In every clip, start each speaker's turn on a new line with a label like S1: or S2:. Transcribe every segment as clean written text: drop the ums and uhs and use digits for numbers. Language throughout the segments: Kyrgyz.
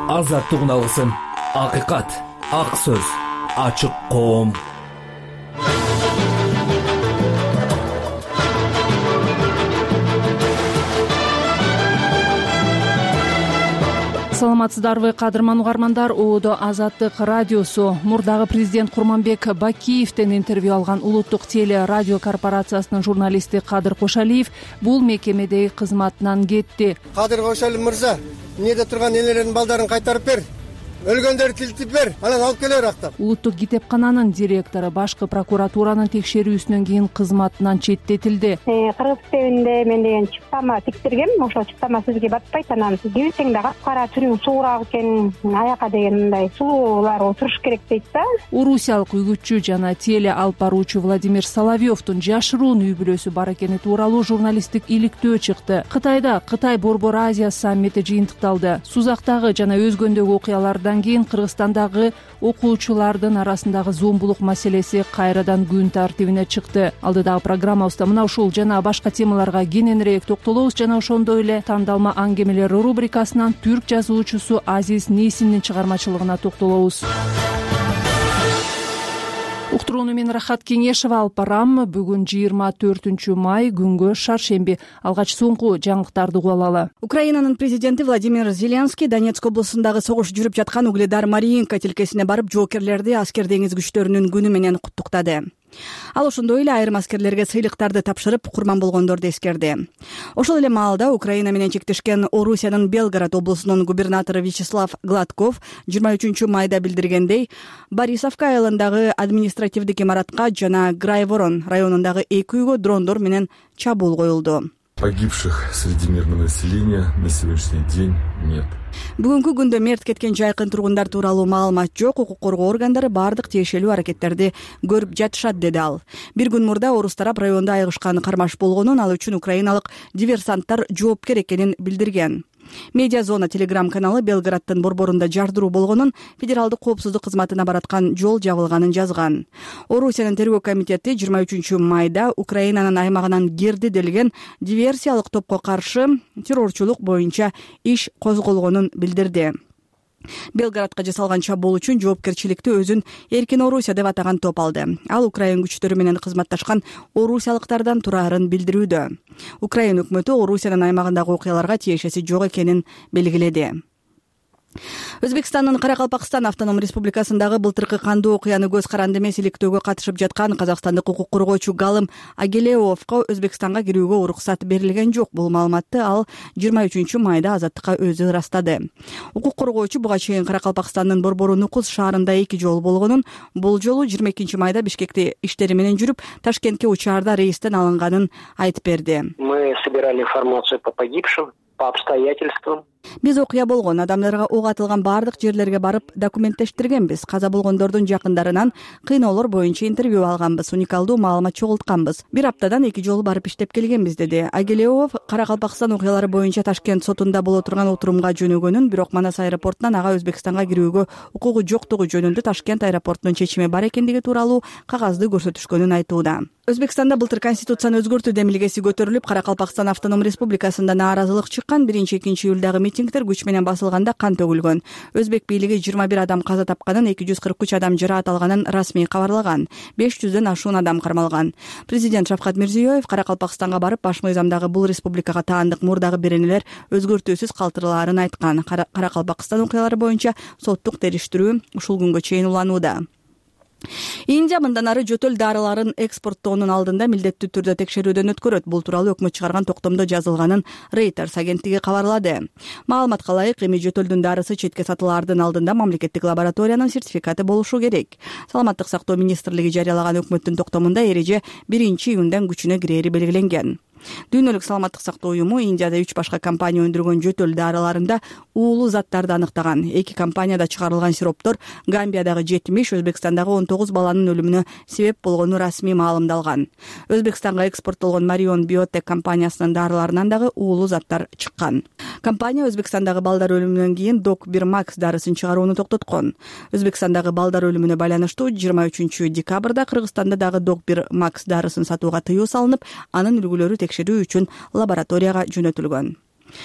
S1: азаттыгын алгысың. Акыйкат, ак сөз, ачык коом.
S2: Саламатсыздарбы, кадырман угармандар. Оодо Азаттык радиосу. Мурдагы президент Курманбек Бакиевден интервью алган улуттук теле радио корпорациясынын журналисти Кадыр Кошалиев бул мекемедеги кызматынан кетти.
S3: Кадыр Кошалиев мырза, эмнеде турган элердин балдарын кайтарып бер. Өлгөндөрдү тилтип бер, анан алып келер актап.
S2: Улуттук китепкананын директору башкы прокуратуранын текшерүүсүнөн кийин кызматынан четтетилди.
S4: Кыргыз китебинде мен деген чыптама тиктиргем, ошол чыптама сизге батпайт, анан кибитең да капкара түрүң суураак экен, аяка деген мындай сулуулар отуруш керек дейт да.
S2: Орусиялык үгүтчү жана теле алып баруучу Владимир Соловьевдун жашыруун үй бүлөсү бар экени тууралуу журналисттик иликтөө чыкты. Кытайда Кытай Борбор Азия саммити жыйынтыкталды. Сузактагы жана өзгөндөгү окуялардан кийин Кыргызстандагы окуучулардын арасындагы зомбулук маселеси кайрадан күн тартибине чыкты. Алдыдагы программабызда мына ушул жана башка темаларга кененирээк токтолобуз жана ошондой эле тандалма аңгемелер рубрикасынан түрк жазуучусу Азиз Нейсиндин чыгармачылыгына токтолобуз. Уктурууну мен Рахат Кеңешева алып барам. Бүгүн 24 май күнгө шаршемби. Алгач соңку жаңылыктарды угуп алалы.
S5: Украинанын президенти Владимир Зеленский Донецк облусундагы согуш жүрүп жаткан Угледар Мариинка тилкесине барып жоокерлерди аскер деңиз күчтөрүнүн күнү менен куттуктады. Ал ошондой эле айрым аскерлерге сыйлыктарды тапшырып, курман болгондорду эскерди. Ошол эле маалда Украина менен чектешкен Орусиянын Белгород облусунун губернатору Вячеслав Гладков 23 майда билдиргендей, Борисовка айылындагы административдик имаратка жана Грайворон районундагы 2 үйгө дрондор менен чабуул коюлду.
S6: Погибших среди мирного населения на сегодняшний день нет.
S5: Бүгүнкү күндө мерт кеткен жайкын тургундар тууралуу маалымат жок. Укук коргоо органдары бардык тиешелүү аракеттерди көрүп жатышат, деди ал. Бир күн мурда орус тарап райондо айыгышкан кармаш болгонун, ал үчүн украиналык диверсанттар жоопкер экенин билдирген. Медиа зона телеграм каналы Белгороддун борборунда жардыруу болгонун, федералдык коопсуздук кызматына бараткан жол жабылганын жазган. Орусиянын тергөө комитети 23 майда Украинанын аймагынан кирди делген диверсиялык топко каршы террорчулук боюнча иш козголгонун билдирди. Белгородко жасалган чабуул үчүн жоопкерчиликти өзүн Эркин Орусия деп атаган топ алды. Ал Украин күчтөрү менен кызматташкан орусиялыктардан турарын билдирүүдө. Украин өкмөтү Орусиянын аймагындагы окуяларга тиешеси жок экенин белгиледи. Өзбекстандын Каракалпакстан автоном республикасындагы былтыркы кандуу окуяны көз каранды эмес иликтөөгө катышып жаткан казакстандык укук коргоочу Галым Агелеовго Өзбекстанга кирүүгө уруксат берилген жок. Бул маалыматты ал 23 майда Азаттыкка өзү ырастады. Укук коргоочу буга чейин Каракалпакстандын борбору Нукус шаарында 2 жолу болгонун, бул жолу 22 майда Бишкекте иштери менен жүрүп, Ташкентке учаарда рейстен алынганын айтып берди.
S7: Мы собирали информацию по погибшим, по обстоятельствам.
S5: Биз окуя болгон адамдарга ок атылган бардык жерлерге барып документтештиргенбиз. Каза болгондордун жакындарынан кыйноолор боюнча интервью алганбыз, уникалдуу маалымат чогултканбыз. Бир аптадан 2 жолу барып иштеп келгенбиз, деди Агелеов. Каракалпакстан окуялары боюнча Ташкент сотунда боло турган отурумга жөнөгөнүн, бирок Манас аэропортунан ага Өзбекстанга кирүүгө укугу жоктугу жөнүндө Ташкент аэропортунун чечими бар экендиги тууралуу кагазды көрсөтүшкөнүн айтууда. Өзбекстанда былтыр конституцияны өзгөртүү демилгеси көтөрүлүп, Каракалпакстан автоном республикасында нааразылык чыккан. 1-2 июлдагы митингдер күч менен басылганда кан төгүлгөн. Өзбек бийлиги 21 адам каза тапканын, 243 адам жараат алганын расмий кабарлаган. 500дөн ашуун адам кармалган. Президент Шавкат Мирзиёев Каракалпакстанга барып, баш мыйзамдагы бул республикага таандык мурдагы беренелер өзгөртүүсүз калтырылаарын айткан. Каракалпакстан окуялары боюнча соттук териштирүү ушул күнгө чейин уланууда. Индия мындан ары жөтөл дарыларын экспорттоонун алдында милдеттүү түрдө текшерүүдөн өткөрөт. Бул тууралуу өкмөт чыгарган токтомдо жазылганын Reuters агенттиги кабарлады. Маалыматка ылайык, эми жөтөлдүн дарысы четке сатылаардын алдында мамлекеттик лабораториянын сертификаты болушу керек. Саламаттык сактоо министрлиги жарыялаган өкмөттүн токтомунда эреже 1-июндан күчүнө кирери белгиленген. Дүйнөлүк саламаттык сактоо уюму Индияда 3 башка компания өндүргөн жөтөл дарыларында уулуу заттарды аныктаган. 2 компанияда чыгарылган сироптор Гамбиядагы 70, Өзбекстандагы 19 баланын өлүмүнө себеп болгону расмий маалымдалган. Өзбекстанга экспорттолгон Marion Biotech компаниясынын дарыларынан дагы уулуу заттар чыккан. Компания Өзбекстандагы балдар өлүмүнөн кийин Doc1 Max дарысын чыгарууну токтоткон. Өзбекстандагы балдар өлүмүнө байланыштуу 23 декабрда Кыргызстанда дагы Doc1 Max дарысын сатууга тыюу салынып, анын үлгүлөрү текшерүү үчүн лабораторияга жөнөтүлгөн.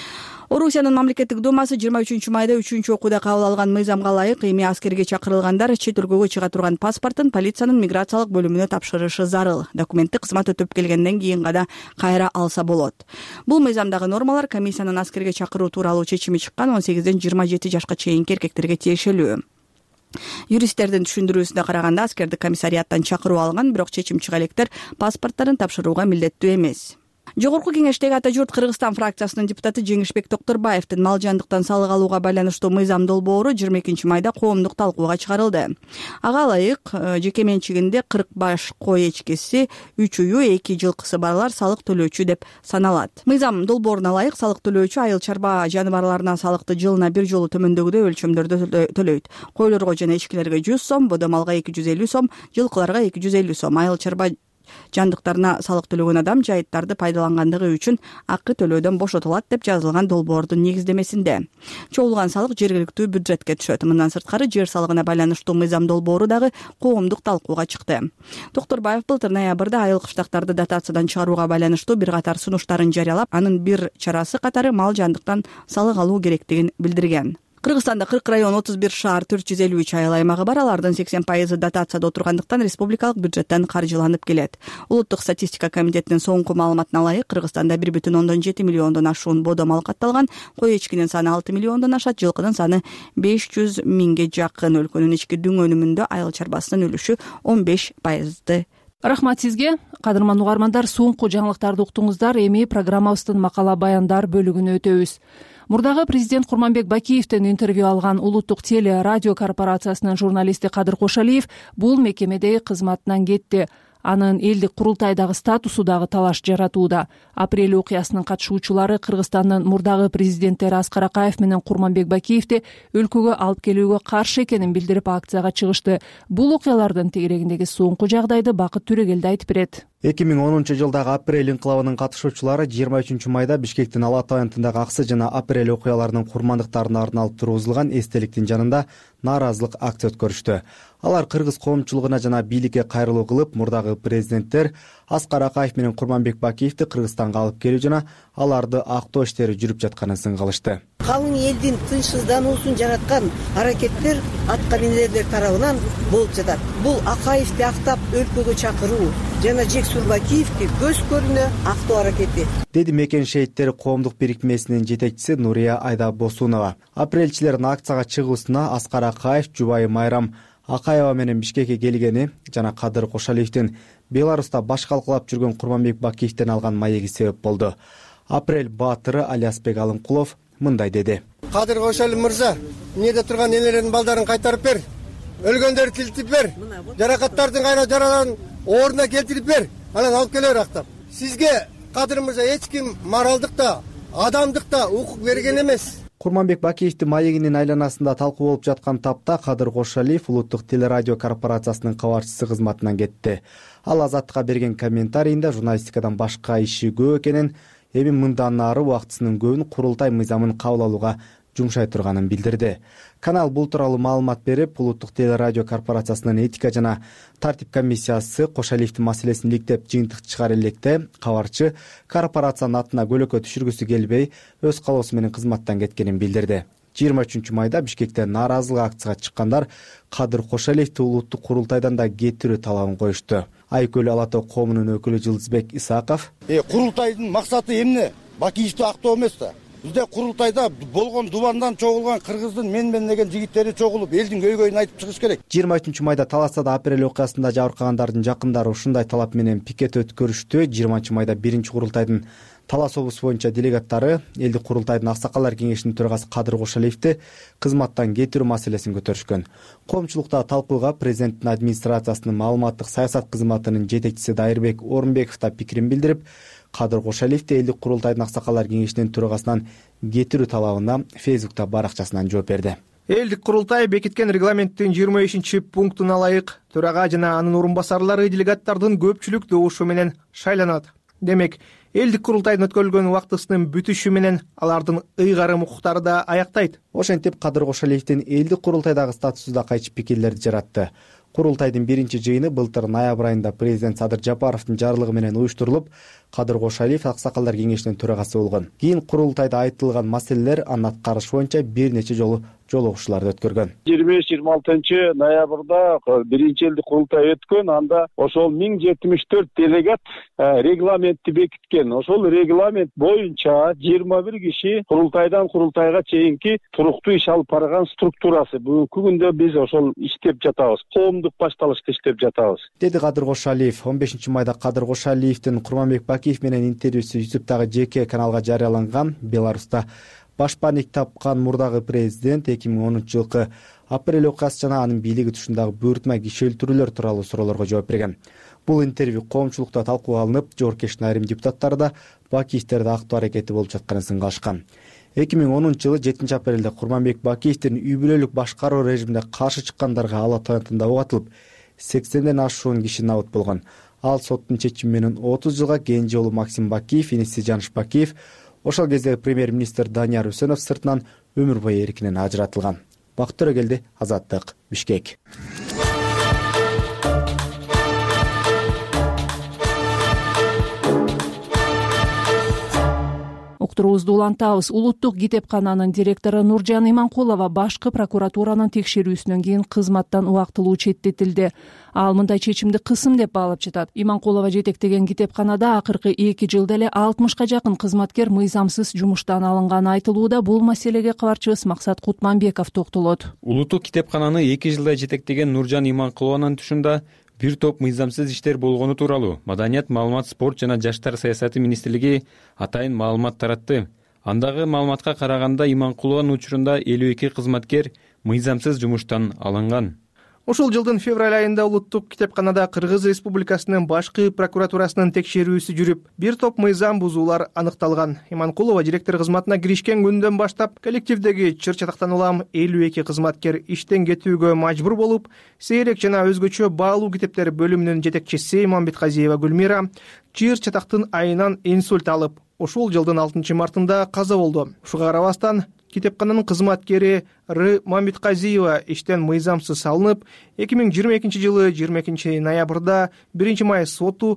S5: Орусиянын мамлекеттик думасы 23 майда 3 окууда кабыл алган мыйзамга ылайык эми аскерге чакырылгандар чет өлкөгө чыга турган паспортун полициянын миграциялык бөлүмүнө тапшырышы зарыл. Документти кызмат өтөп келгенден кийин гана кайра алса болот. Бул мыйзамдагы нормалар комиссиянын аскерге чакыруу тууралуу чечими чыккан 18ден 27 жашка чейинки эркектерге тиешелүү. Юристтердин түшүндүрүүсүнө караганда аскердик комиссарияттан чакыруу алган, бирок чечим чыга электер паспортторун тапшырууга милдеттүү эмес. Жогорку кеңештеги Ата журт Кыргызстан фракциясынын депутаты Жеңишбек Токторбаевдин мал жандыктан салык алууга байланыштуу мыйзам долбоору 22 майда коомдук талкууга чыгарылды. Ага ылайык жеке менчигинде 40 баш кой эчкиси, 3 уюу, 2 жылкысы барлар салык төлөөчү деп саналат. Мыйзам долбооруна ылайык салык төлөөчү айыл чарба жаныбарларына салыкты жылына бир жолу төмөндөгүдөй өлчөмдөрдө төлөйт. Койлорго жана эчкилерге 100 сом, бодомалга 250 сом, жылкыларга 250 сом. Айыл чарба жандыктарына салык төлөгөн адам жайыттарды пайдалангандыгы үчүн акы төлөөдөн бошотулат деп жазылган долбоордун негиздемесинде. Чогулган салык жергиликтүү бюджетке түшөт. Мындан сырткары жер салыгына байланыштуу мыйзам долбоору дагы коомдук талкууга чыкты. Токторбаев былтыр ноябрда айыл кыштактарды дотациядан чыгарууга байланыштуу бир катар сунуштарын жарыялап, анын бир чарасы катары мал жандыктан салык алуу керектигин билдирген. Кыргызстанда 40 район, 31 шаар, 453 айыл аймагы бар. Алардын 80% дотацияда отургандыктан республикалык бюджеттен каржыланып келет. Улуттук статистика комитетинин соңку маалыматына ылайык Кыргызстанда 1,7 миллиондон ашуун бодомал катталган, кой эчкинин саны 6 миллиондон ашат, жылкынын саны 500 миңге жакын. Өлкөнүн ички дүң өнүмүндө айыл чарбасынын үлүшү 15%.
S2: Рахмат сизге. Кадырман угармандар, соңку жаңылыктарды уктуңуздар. Эми программабыздын макала баяндар бөлүгүнө өтөбүз. Мурдагы президент Курманбек Бакиевден интервью алган Улуттук теле радио корпорациясынын журналисти Кадыр Кошалиев бул мекемеде кызматынан кетти. Анын элдик курултайдагы статусу дагы талаш жаратууда. Апрель окуясынын катышуучулары Кыргызстандын мурдагы президенттери Аскар Акаев менен Курманбек Бакиевди өлкөгө алып келүүгө каршы экенин билдирип акцияга чыгышты. Бул окуялардын тегерегиндеги соңку жагдайды Бакыт Түрөгелди айтып берет.
S8: 2010 жылдагы апрель инкылабынын катышуучулары 23 майда Бишкектин Ала Ата районундагы Аксы жана апрель окуяларынын курмандыктарына арналып тургузулган эстеликтин жанында нааразылык акция өткөрүштү. Алар кыргыз коомчулугуна жана бийликке кайрылуу кылып, мурдагы президенттер Аскар Акаев менен Курманбек Бакиевди Кыргызстанга алып келүү жана аларды актоо иштери жүрүп жатканын сынгалышты.
S9: Калың элдин тынчсыздануусун жараткан аракеттер аткаминерлер тарабынан болуп жатат. Бул Акаевди актап өлкөгө чакыруу жана Жексур Бакиевди көз көрүнө актоо аракети,
S8: деди Мекен шейиттери коомдук бирикмесинин жетекчиси Нурия Айда-Босунова. Апрелчилердин акцияга чыгуусуна Аскар Акаев, жубайы Майрам Акаева менен Бишкекке келгени жана Кадыр Кошалиевдин Беларуста баш калкалап жүргөн Курманбек Бакиевден алган маеги себеп болду. Апрель баатыры Алиасбек Алымкулов мындай деди.
S3: Кадыр Кошалиев мырза, эмнеде турган энелердин балдарын кайтарып бер. Өлгөндөрдү тилтип бер. Жаракаттардын кайра жараларын ордуна келтирип бер. Анан алып келер актап. Сизге Кадыр мырза эч ким моралдык да, адамдык да укук берген эмес.
S8: Курманбек Бакиевдин маегинин айланасында талкуу болуп жаткан тапта Кадыр Кошалиев Улуттук телерадио корпорациясынын кабарчысы кызматынан кетти. Ал Азаттыкка берген комментарийинде журналистикадан башка иши көп экенин, эми мындан ары убактысынын көбүн курултай мыйзамын кабыл алууга жумшай турганын билдирди. Канал бул тууралуу маалымат берип, Улуттук телерадио корпорациясынын этика жана тартип комиссиясы Кошалиевдин маселесин иликтеп жыйынтык чыгар электе кабарчы корпорациянын атына көлөкө түшүргүсү келбей, өз калоосу менен кызматтан кеткенин билдирди. 23 майда Бишкекте нааразылык акцияга чыккандар Кадыр Кошалиевди улуттук курултайдан да кетирүү талабын коюшту. Айкөл Ала Тоо коомунун өкүлү Жылдызбек Исаков:
S10: Курултайдын максаты эмне? Бакиевди актоо эмес да. Бизде курултайда болгон дубандан чогулган кыргыздын менмен деген жигиттери чогулуп, элдин көйгөйүн айтып чыгыш керек.
S8: 23 майда Таластада апрель окуясында жабыркагандардын жакындары ушундай талап менен пикет өткөрүштү. 20 майда биринчи курултайдын Талас облусу боюнча делегаттары элдик курултайдын аксакалдар кеңешинин төрагасы Кадыр Кошалиевди кызматтан кетирүү маселесин көтөрүшкөн. Коомчулукта талкууга президенттин администрациясынын маалыматтык саясат кызматынын жетекчиси Дайырбек Орунбеков да пикирин билдирип, Кадыр Кошалиевди элдик курултайдын аксакалдар кеңешинин төрагасынан кетирүү талабына Фейсбукта баракчасынан жооп берди.
S11: Элдик курултай бекиткен регламенттин 25-пунктуна ылайык төрага жана анын орун басарлары делегаттардын көпчүлүк добушу менен шайланат. Демек, элдик курултайдын өткөрүлгөн убактысынын бүтүшү менен алардын ыйгарым укуктары да аяктайт.
S8: Ошентип Кадыр Кошалиевдин элдик курултайдагы статусу да кайчы пикирлерди жаратты. Курултайдын биринчи жыйыны былтыр ноябрь айында президент Садыр Жапаровдун жарлыгы менен уюштурулуп, Кадыр Кошалиев Аксакалдар кеңешинин төрагасы болгон. Кийин курултайда айтылган маселелер анын аткарышы боюнча бир нече жолу жолугушууларды өткөргөн.
S12: 25-26 ноябрда биринчи элдик курултай өткөн. Анда ошол 1074 делегат регламентти бекиткен. Ошол регламент боюнча 21 киши курултайдан курултайга чейинки туруктуу иш алып барган структурасы. Бүгүнкү күндө биз ошол иштеп жатабыз. Коомдук башталышты иштеп жатабыз,
S8: деди Кадыр Кошалиев. 15 майда Кадыр Кошалиевдин Курманбек Бакиев менен интервьюсу YouTube'дагы жеке каналга жарыяланган. Беларуста баш паник тапкан мурдагы президент 2010-жылкы апрель окуясы жана анын бийлиги тушундагы буйртма киши өлтүрүүлөр тууралуу суроолорго жооп берген. Бул интервью коомчулукта талкууга алынып, жоопкерчиликтин айрым депутаттары да Бакиевтерди актоо аракети болуп жатканын сынга алышкан. 2010-жылы 7 апрелде Курманбек Бакиевдин үй бүлөлүк башкаруу режимине каршы чыккандарга ала таянтында ок атылып, 80ден ашуун киши набыт болгон. Ал соттун чечими менен 30 жылга кенже уулу Максим Бакиев, иниси Жаныш Бакиев, ошол кездеги премьер-министр Данияр Үсөнов сыртынан өмүр бою эркинен ажыратылган. Бакыт Төрөгелди, Азаттык, Бишкек.
S2: Уктуруубузду улантабыз. Улуттук китепкананын директору Нуржан Иманкулова башкы прокуратуранын текшерүүсүнөн кийин кызматтан убактылуу четтетилди. Ал мындай чечимди кысым деп баалап жатат. Иманкулова жетектеген китепканада акыркы 2 жылда эле 60га жакын кызматкер мыйзамсыз жумуштан алынганы айтылууда. Бул маселеге кабарчыбыз Максат Кутманбеков токтолот.
S13: Улуттук китепкананы 2 жылда жетектеген Нуржан Иманкулованын түшүндө бир топ мыйзамсыз иштер болгону тууралуу Маданият, маалымат, спорт жана жаштар саясаты министрлиги атайын маалымат таратты. Андагы маалыматка караганда Иманкулованын учурунда 52 кызматкер мыйзамсыз жумуштан алынган.
S11: Ушул жылдын февраль айында улуттук китепканада Кыргыз Республикасынын башкы прокуратурасынын текшерүүсү жүрүп, бир топ мыйзам бузуулар аныкталган. Иманкулова директор кызматына киришкен күндөн баштап коллективдеги чыр-чатактан улам 52 кызматкер иштен кетүүгө мажбур болуп, сейрек жана өзгөчө баалуу китептер бөлүмүнүн жетекчиси Мамбетказиева Гүлмира чыр-чатактын айынан инсульт алып, ушул жылдын 6 мартында каза болду. Ушуга карабастан китепкананын кызматкери Ры Мамбетказиева иштен мыйзамсыз салынып, 2022 жылы 22 ноябрда 1 май соту,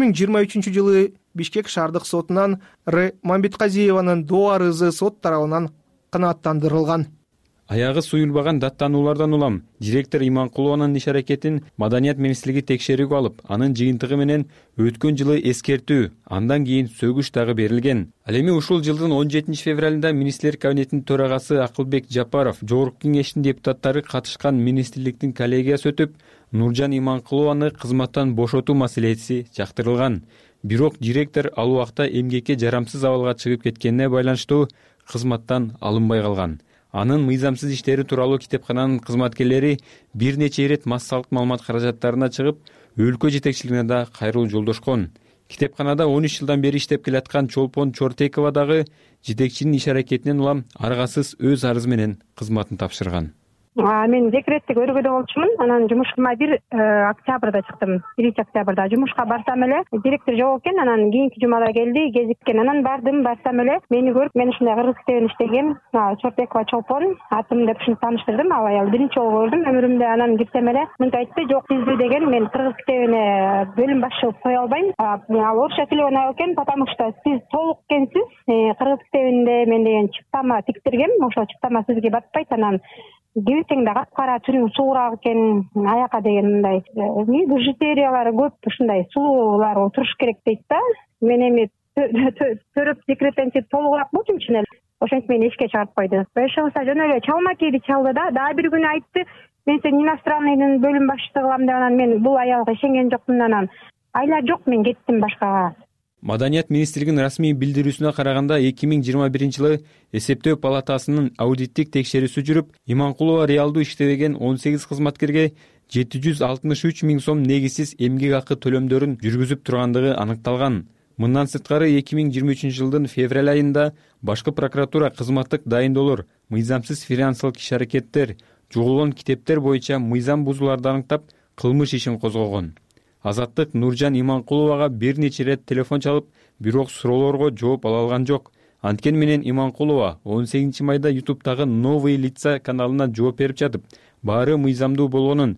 S11: 2023 жылы Бишкек шаардык сотунан Ры Мамбетказиеванын доо арызы сот тарабынан канааттандырылган.
S13: Аягы суюлбаган даттануулардан улам директор Иманкулованын иш аракетин Маданият министрлиги текшерүүгө алып, анын жыйынтыгы менен өткөн жылы эскертүү, андан кийин сөгүш дагы берилген. Ал эми ушул жылдын 17 февралында министрлер кабинетинин төрагасы Акылбек Жапаров, жогорку кеңештин депутаттары катышкан министрликтин коллегиясы өтүп, Нуржан Иманкулованы кызматтан бошотуу маселеси чактырылган. Бирок директор ал убакта эмгекке жарамсыз абалга чыгып кеткенине байланыштуу кызматтан алынбай калган. Анын мыйзамсыз иштери тууралуу китепкананын кызматкерлери бир нече ирет массалык маалымат каражаттарына чыгып, өлкө жетекчилигине да кайрылуу жолдошкон. Китепканада 13 жылдан бери иштеп келаткан Чолпон Чортекова дагы жетекчинин иш аракетинен улам аргасыз өз арызы менен кызматын тапшырган.
S4: Мен декреттик өргөдө болчумун. Анан жумушка 1 октябрда чыктым. 1 октябрда жумушка барсам эле директор жок экен. Анан кийинки жумада келди, кезиккен. Анан барсам эле мени көрүп, мен ушундай кыргыз китебин иштегем. Чортекова Чолпон атым деп ушинтип тааныштырдым. Ал аял биринчи жолу көрдүм өмүрүмдө. Анан кирсем эле мынтип айтты: "Жок, сизди деген мен кыргыз китебине бөлүм башчы кылып кое албайм. Ал орусча сүйлөгөн аял экен, потому что сиз толук экенсиз. Кыргыз китебинде мен деген чыптама тиктиргем. Ошол чыптама сизге батпайт. Анан кибисең да капкара түрүң суураак экен, аяка деген мындай бижутериялары көп, ушундай сулуулар туруш керек дейт да. Мен эми төрөп декреттен чыгып толугураак болчумун чын эле. Ошентип мени эшикке чыгарып койду. Ошондо жөн эле чалма кийди чалды да. Дагы бир күнү айтты: "Мен сени иностранныйдын бөлүм башчысы кылам" деп. Анан мен бул аялга ишенген жокмун. Анан айла жок, мен кеттим башкага.
S13: Маданият министрлигинин расмий билдирүүсүнө караганда 2021 жылы эсептөө палатасынын аудиттик текшерүүсү жүрүп, Иманкулова реалдуу иштебеген 18 кызматкерге 763 миң сом негизсиз эмгек акы төлөмдөрүн жүргүзүп тургандыгы аныкталган. Мындан сырткары 2023 жылдын февраль айында башкы прокуратура кызматтык дайындоолор, мыйзамсыз финансылык иш аракеттер, жугулган китептер боюнча мыйзам бузууларды аныктап, кылмыш ишин козгогон. Азаттык Нуржан Иманкуловага бир нече ирет телефон чалып, бирок суроолорго жооп ала алган жок. Анткени менен Иманкулова 18 майда YouTube'дагы Новые лица каналына жооп берип жатып, баары мыйзамдуу болгонун,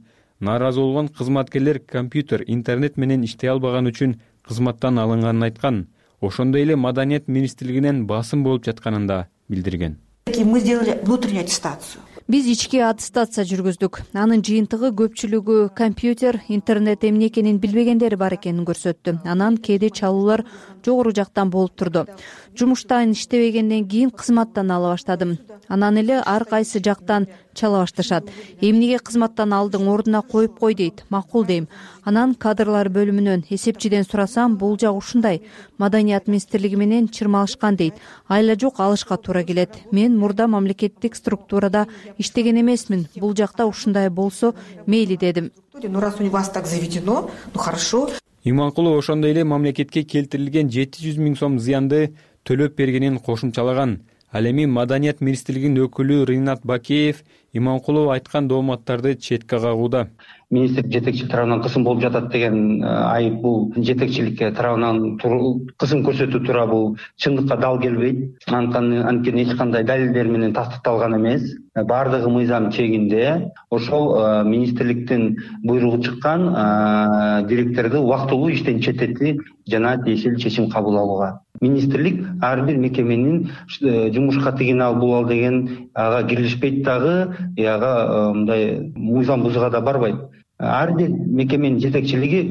S13: нааразы болгон кызматкерлер компьютер, интернет менен иштей албаган үчүн кызматтан алынганын айткан. Ошондой эле Маданият министрлигинен басым болуп жатканын да билдирген.
S14: Мы сделали внутреннюю аттестацию.
S15: Биз ички аттестация жүргүздүк. Анын жыйынтыгы көпчүлүгү компьютер, интернет эмне экенин билбегендери бар экенин көрсөттү. Анан кээде чалуулар жогору жактан болуп турду. Жумуштан иштебегенден кийин кызматтан ала баштадым. Анан эле ар кайсы жактан чала башташат. Эмнеге кызматтан алдың, ордуна коюп кой дейт. Макул дейм. Анан кадрлар бөлүмүнөн эсепчиден сурасам, бул жак ушундай. Маданият министрлиги менен чырмалышкан дейт. Айла жок, алышка туура келет. Мен мурда мамлекеттик структурада иштеген эмесмин. Бул жакта ушундай болсо мейли дедим.
S14: Ну раз у вас так заведено, ну хорошо.
S13: Иманкулов ошондой эле мамлекетке келтирилген 700 000 сом зыянды төлөп бергенин кошумчалаган. Ал эми Маданият министрлигинин өкүлү Ринат Бакеев Иманкулов айткан дооматтарды четке кагууда.
S16: Министрлик жетекчи тарабынан кысым болуп жатат деген айып бул жетекчиликке тарабынан кысым көрсөтүү тура бул чындыкка дал келбейт. Анткени эч кандай далилдер менен тастыкталган эмес. Бардыгы мыйзам чегинде. Ошол министрликтин буйругу чыккан директорду убактылуу иштен четтетти жана тиешелүү чечим кабыл алууга. Министрлик ар бир мекеменин жумушка тигине албул деген ага кирилишпейт дагы, ага мындай мыйзам бузууга да барбайт. Ар бир мекеменин жетекчилиги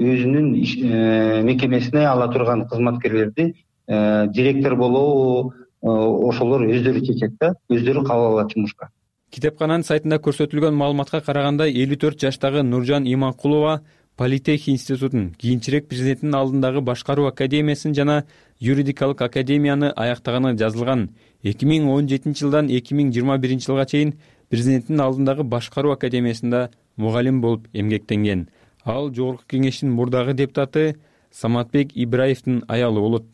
S16: өзүнүн мекемесине ала турган кызматкерлерди директор болобу, ошолор өздөрү чечет да, өздөрү кабыл алат жумушка.
S13: Китепкананын сайтында көрсөтүлгөн маалыматка караганда 54 жаштагы Нуржан Иманкулова Политех институтун, кийинчерээк президенттин алдындагы башкаруу академиясын жана юридикалык академияны аяктаганы жазылган. 2017 жылдан 2021 жылга чейин президенттин алдындагы башкаруу академиясында мугалим болуп эмгектенген. Ал жогорку кеңештин мурдагы депутаты Саматбек Ибраевдин аялы болот.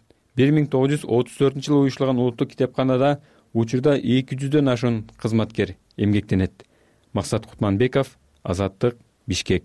S13: 1934 жылы уюштурулган улуттук китепканада учурда 200дөн ашуун кызматкер эмгектенет. Максат Кутманбеков, Азаттык, Бишкек.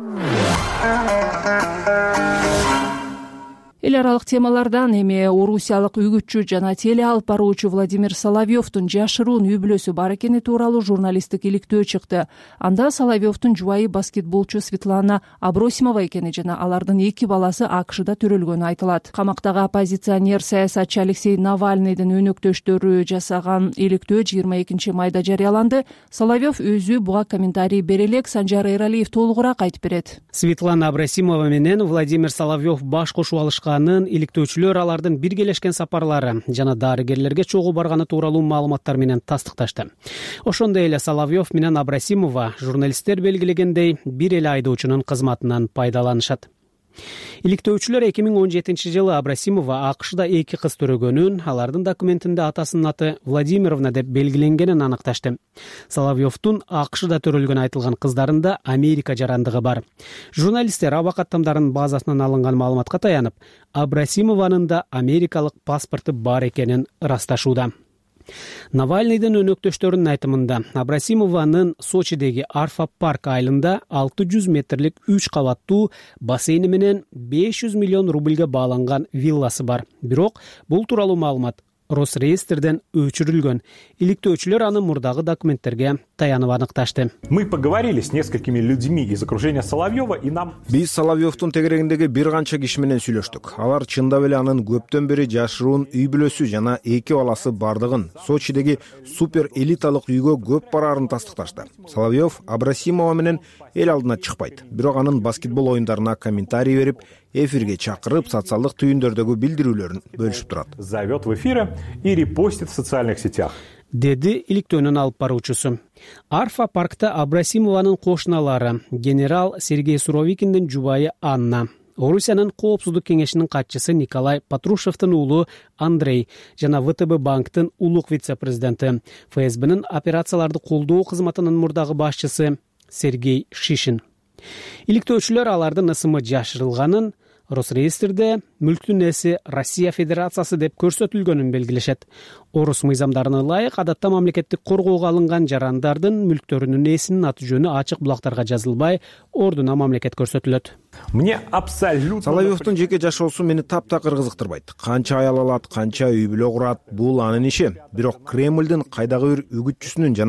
S2: Эл аралык темалардан эми орусиялык үгүтчү жана теле алып баруучу Владимир Соловьевдун жашыруун үй бүлөсү бар экени тууралуу журналисттик иликтөө чыкты. Анда Соловьевдун жубайы баскетболчу Светлана Абросимова экени жана алардын 2 баласы АКШда төрөлгөнү айтылат. Камактагы оппозиционер саясатчы Алексей Навальныйдын өнөктөштөрү жасаган иликтөө 22 майда жарыяланды. Соловьев өзү буга комментарий бере элек, Санжар Эралиев толугураак айтып берет.
S17: Светлана Абросимова менен Владимир Соловьев баш кошуп алышкан. Иликтөөчүлөр алардын биргелешкен сапарлары жана дарыгерлерге чогуу барганы тууралуу маалыматтар менен тастыкташты. Ошондой эле Соловьев менен Абросимова журналисттер белгилегендей бир эле айдоочунун кызматынан пайдаланышат. Иликтөөчүлөр 2017 жылы Абросимова АКШда 2 кыз төрөгөнүн, алардын документинде атасынын аты Владимировна деп белгиленгенин аныкташты. Соловьевдун АКШда төрөлгөнү айтылган кыздарында Америка жарандыгы бар. Журналисттер абакаттамдарынын базасынан алынган маалыматка таянып, Абросимованын да америкалык паспорту бар экенин ырасташууда. Навальныйдын өнөктөштөрүнүн айтымында Абросимованын Сочидеги Арфа парк айылында 600 метрлик 3 кабаттуу бассейни менен 500 миллион рубльге бааланган вилласы бар. Бирок бул тууралуу маалымат Росреестрден өчүрүлгөн. Иликтөөчүлөр аны мурдагы документтерге таянып аныкташты.
S18: Мы поговорили с несколькими людьми из окружения Соловьева и нам...
S19: Биз Соловьевдун тегерегиндеги бир канча киши менен сүйлөштүк. Алар чындап эле анын көптөн бери жашыруун үй бүлөсү жана 2 баласы бардыгын, Сочидеги супер элиталык үйгө көп бараарын тастыкташты. Соловьев Абросимова менен эл алдына чыкпайт. Бирок анын баскетбол оюндарына комментарий берип, эфирге чакырып, социалдык түйүндөрдөгү билдирүүлөрүн бөлүшүп турат.
S18: Зовет в эфиры и репостит в социальных сетях.
S17: Деди иликтөөнүн алып баруучусу. Арфа паркта Абросимованын кошуналары генерал Сергей Суровикиндин жубайы Анна, Орусиянын коопсуздук кеңешинин катчысы Николай Патрушевдин уулу Андрей жана ВТБ банктын улук вице-президенти, ФСБнын операцияларды колдоо кызматынын мурдагы башчысы Сергей Шишин. Иликтөөчүлөр алардын ысымы жашырылганын, Росреестрде мүлктүн ээси Россия Федерациясы деп көрсөтүлгөнүн белгилешет. Орус мыйзамдарына ылайык адатта мамлекеттик коргоого алынган жарандардын мүлктөрүнүн ээсинин аты жөнү ачык булактарга жазылбай, ордуна мамлекет көрсөтүлөт.
S18: Мне абсолютно...
S19: Соловьевдун жеке жашоосу мени таптакыр кызыктырбайт. Канча аял алат, канча үй бүлө курат, бул анын иши. Бирок Кремлдин кайдагы бир үгүтчүсүнүн жана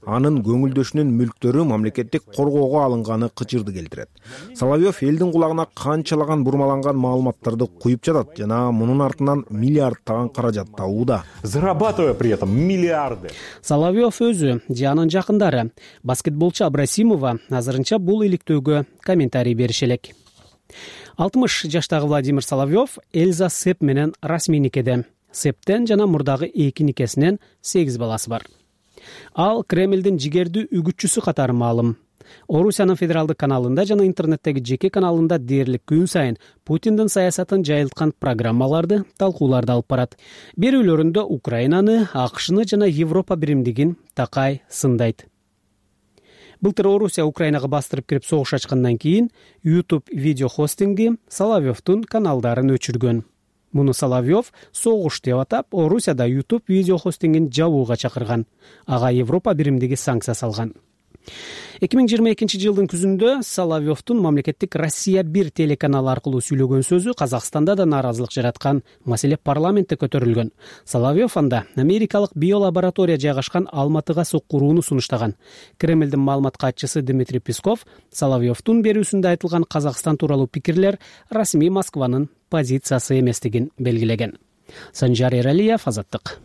S19: анын көңүлдөшүнүн мүлктөрү мамлекеттик коргоого алынганы кычырды келтирет. Соловьев элдин кулагына канчалаган бурмаланган маалыматтарды куюп жатат жана мунун артынан миллиардтаган каражат табууда,
S18: зарабатывая при этом миллиарды.
S17: Соловьев өзү же анын жакындары баскетболчу Абрасимова азырынча бул иликтөөгө комментарий бериши элек. 60 жаштагы Владимир Соловьев Эльза Сэп менен расмий никеде. Сэптен жана мурдагы 2 никесинен 8 баласы бар. Ал Кремлдин жигердүү үгүтчүсү катары маалым. Орусиянын федералдык каналында жана интернеттеги жеке каналында дээрлик күн сайын Путиндин саясатын жайылткан программаларды, талкууларды алып барат. Берүүлөрүндө Украинаны, АКШны жана Европа биримдигин такай сындайт. Былтыр Орусия Украинага бастырып кирип согуш ачкандан кийин YouTube видео хостинги Соловьевдун каналдарын өчүргөн. Муну Соловьев согуш деп атап, Орусияда YouTube видео хостингин жабууга чакырган. Ага Европа биримдиги санкция салган. 2022 жылдын күзүндө Соловьевдун мамлекеттик Россия 1 телеканалы аркылуу сүйлөгөн сөзү Казакстанда да нааразылык жараткан, маселе парламентте көтөрүлгөн. Соловьев анда америкалык биолаборатория жайгашкан Алматыга соккурууну сунуштаган. Кремлдин маалымат катчысы Дмитрий Песков Соловьевдун берүүсүндө айтылган Казакстан тууралуу пикирлер расмий Москванын позициясы эместигин белгилеген. Санжар Эралиев, Азаттык.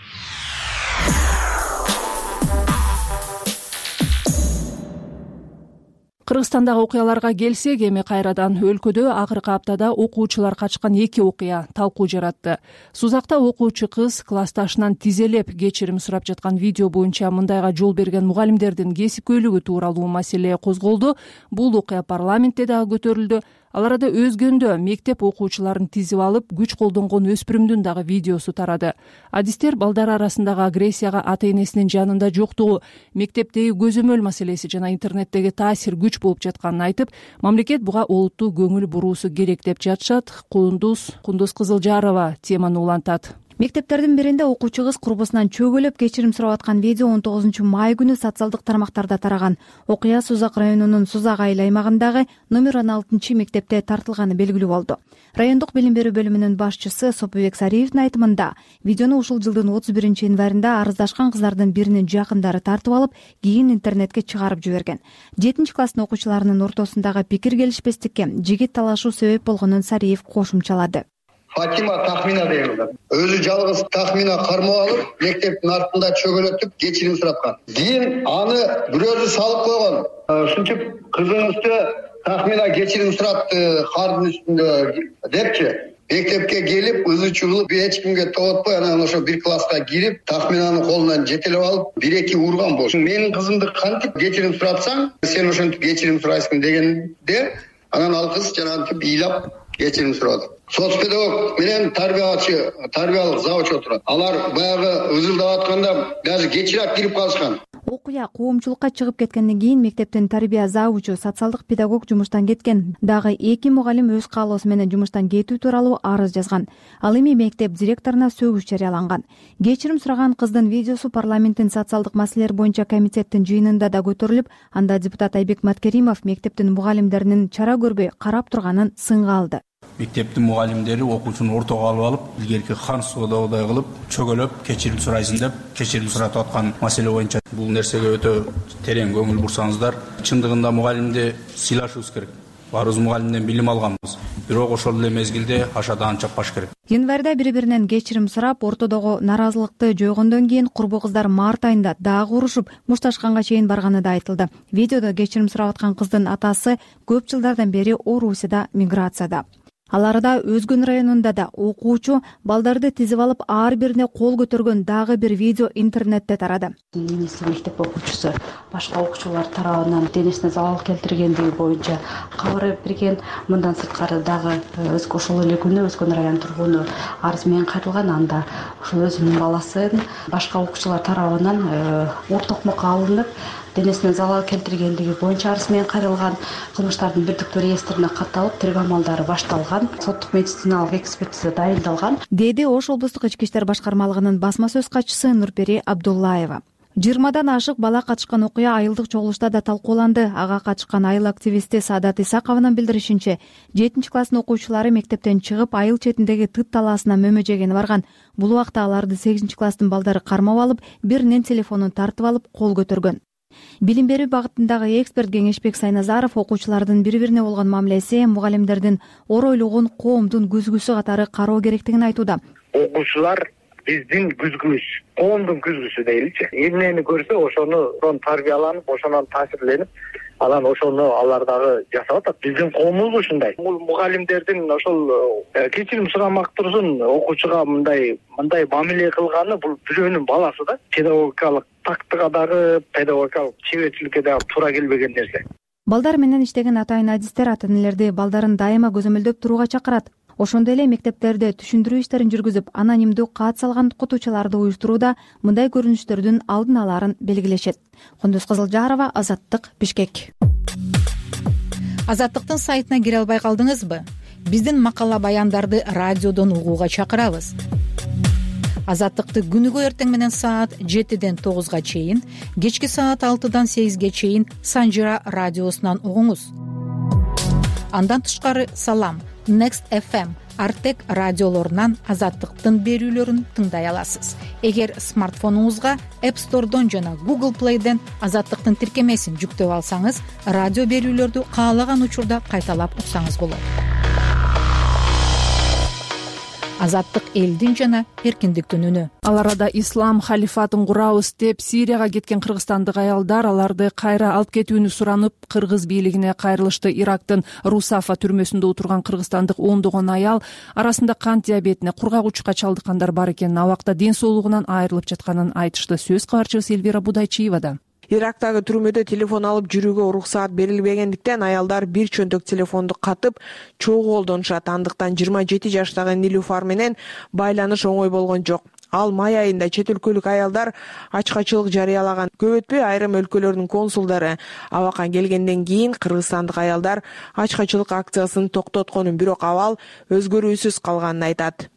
S2: Кыргызстандагы окуяларга келсек, эми кайрадан өлкөдө акыркы аптада окуучулар качкан 2 окуя талкуу жаратты. Сузакта окуучу кыз классташынан тизелеп кечирим сурап жаткан видео боюнча мындайга жол берген мугалимдердин кесипкөйлүгү тууралуу маселе козголду. Бул окуя парламентте дагы көтөрүлдү. Ал арада өзгөндө мектеп окуучуларын тизип алып, күч колдонгон өспүрүмдүн дагы видеосу тарады. Адистер балдар арасындагы агрессияга ата-энесинин жанында жоктугу, мектептеги көзөмөл маселеси жана интернеттеги таасир күч болуп жатканын айтып, мамлекет буга олуттуу көңүл буруусу керек деп жатышат. Кундуз Кызылжарова теманы улантат.
S20: Мектептердин биринде окуучу кыз курбусунан чөгөлөп кечирим сурап аткан видео 19 май күнү социалдык тармактарда тараган. Окуя Сузак районунун Сузак айыл аймагындагы номер 16 мектепте тартылганы белгилүү болду. Райондук билим берүү бөлүмүнүн башчысы Сопубек Сариевдин айтымында, видеону ушул жылдын 31 январында арыздашкан кыздардын биринин жакындары тартып алып, кийин интернетке чыгарып жиберген. 7 класстын окуучуларынын ортосундагы пикир келишпестикке жигит талашуу себеп болгонун Сариев кошумчалады.
S21: Фатима Тахмина деген кыз. Өзү жалгыз Тахмина кармоо алып, мектептин артында чөгөлөтүп кечирим сураткан. Кийин аны бирөөсү салып койгон. Ушинтип кызыңызды Тахмина кечирим суратты кардын үстүндө депчи. Мектепке келип, ызы чыгылып, эч кимге тоотпой, анан ошо бир класска кирип, Тахминанын колунан жетелеп алып, 1-2 урган болчу. Менин кызымды кантип кечирим суратсаң, сен ошентип кечирим сурайсың дегенде, анан ал кыз жанагынтип ыйлап кечирим сурады. Соцпедагог менен тарбиялык завуч отурат. Алар баягы ызылдап атканда даже кечирап кирип калышкан.
S20: Окуя коомчулукка чыгып кеткенден кийин мектептин тарбия завучу, социалдык педагог жумуштан кеткен. Дагы 2 мугалим өз каалоосу менен жумуштан кетүү тууралуу арыз жазган. Ал эми мектеп директоруна сөгүш жарыяланган. Кечирим сураган кыздын видеосу парламенттин социалдык маселелер боюнча комитеттин жыйынында да көтөрүлүп, анда депутат Айбек Маткеримов мектептин мугалимдеринин чара көрбөй карап турганын сынга алды.
S22: Мектептин мугалимдери окуучуну ортого алып алып, илгерки хан соодогудай кылып, чөгөлөп, кечирим сурайсың деп, кечирим суратып аткан маселе боюнча бул нерсеге өтө терең көңүл бурсаңыздар. Чындыгында мугалимди сыйлашыбыз керек. Баарыбыз мугалимден билим алганбыз. Бирок ошол эле мезгилде ашадан чаппаш керек.
S20: Январда бири-биринен кечирим сурап, ортодогу наразылыкты жойгондон кийин курбу кыздар март айында дагы урушуп, мушташканга чейин барганы да айтылды. Видеодо кечирим сурап аткан кыздын атасы көп жылдардан бери Орусияда миграцияда. Ал арада Өзгөн районунда да окуучу балдарды тизип алып, ар бирине кол көтөргөн дагы бир видео интернетте тарады.
S23: Мектеп окуучусу башка окуучулар тарабынан денесине залал келтиргендиги боюнча кабар берген. Мындан сырткары дагы ошол эле күнү Өзгөн район тургуну арыз менен кайтылган. Анда ошол өзүнүн баласын башка окуучулар тарабынан ор токмокко алынып, денесине залал келтиргендиги боюнча арыз менен кайрылган. Кылмыштардын бирдиктүү реестрине катталып, тергөө амалдары башталган. Соттук медициналык экспертиза дайындалган,
S20: деди Ош облустук ички иштер башкармалыгынын басма сөз катчысы Нурпери Абдуллаева. 20 ашык бала катышкан окуя айылдык чогулушта да талкууланды. Ага катышкан айыл активисти Саадат Исаковнын билдиришинче, 7-класстын окуучулары мектептен чыгып айыл четиндеги Тыт талаасына мөмө жегени барган. Бул убакта аларды 8-класстын балдары кармап алып, биринин телефонун тартып алып кол көтөргөн. Билим берүү багытындагы эксперт Кеңешбек Сайназаров окуучулардын бири-бирине болгон мамилеси мугалимдердин оройлугун, коомдун күзгүсү катары кароо керектигин айтууда.
S1: Окуучулар биздин күзгүбүз, коомдун күзгүсү дейли. Эмнени көрсө ошону тарбияланып, ошонон таасирленип, анан ошону алар дагы жасап атат. Биздин коомубуз ушундай. Бул мугалимдердин ошол кечирим сурамак турсун, окуучуга мындай мамиле кылганы бул бирөөнүн баласы да. Педагогикалык тактыга дагы, педагогикалык чеберчиликке дагы туура келбеген нерсе.
S20: Балдар менен иштеген атайын адистер ата-энелерди балдарын дайыма көзөмөлдөп турууга чакырат. Ошондой эле мектептерде түшүндүрүү иштерин жүргүзүп, анонимдүү каат салган окутуучуларды уюштурууда мындай көрүнүштөрдүн алдын алаарын белгилешет. Кундуз Кызылжарова, Азаттык, Бишкек.
S6: Азаттыктын сайтына кире албай калдыңызбы? Биздин макала баяндарды радиодон угууга чакырабыз. Азаттыкты күнүгө эртең менен саат 7-ден 9-га чейин, кечки саат 6-дан 8-ге чейин Санжира радиосунан угуңуз. Андан тышкары Салам, Next FM, Артек радиолорунан Азаттыктын берүүлөрүн тыңдай аласыз. Эгер смартфонуңузга App Store'дон жана Google Play'ден Азаттыктын тиркемесин жүктөп алсаңыз, радио берүүлөрдү каалаган учурда кайталап уксаңыз болот. Азаттык элдин жана эркиндиктин үнү.
S2: Ал арада ислам халифатын курабыз деп Сирияга кеткен кыргызстандык аялдар аларды кайра алып кетүүнү суранып, кыргыз бийлигине кайрылышты. Ирактын Русафа түрмөсүндө отурган кыргызстандык ондогон аял арасында кант диабетине, кургак-учукка чалдыккандар бар экенин, абакта ден соолугунан айрылып жатканын айтышты. Сөз кабарчыбыз Элвира Будайчиевада.
S7: Ирактагы түрмөдө телефон алып жүрүүгө уруксаат берилбегендиктен аялдар бир чөнтөк телефонду катып чогуу колдонушат. Андыктан 27 жаштагы Нилуфар менен байланыш оңой болгон жок. Ал май айында чет өлкөлүк аялдар ачкачылык жарыялаган. Көп өтпөй айрым өлкөлөрдүн консулдары абакка келгенден кийин кыргызстандык аялдар ачкачылык акциясын токтотконун, бирок абал өзгөрүүсүз калганын айтат.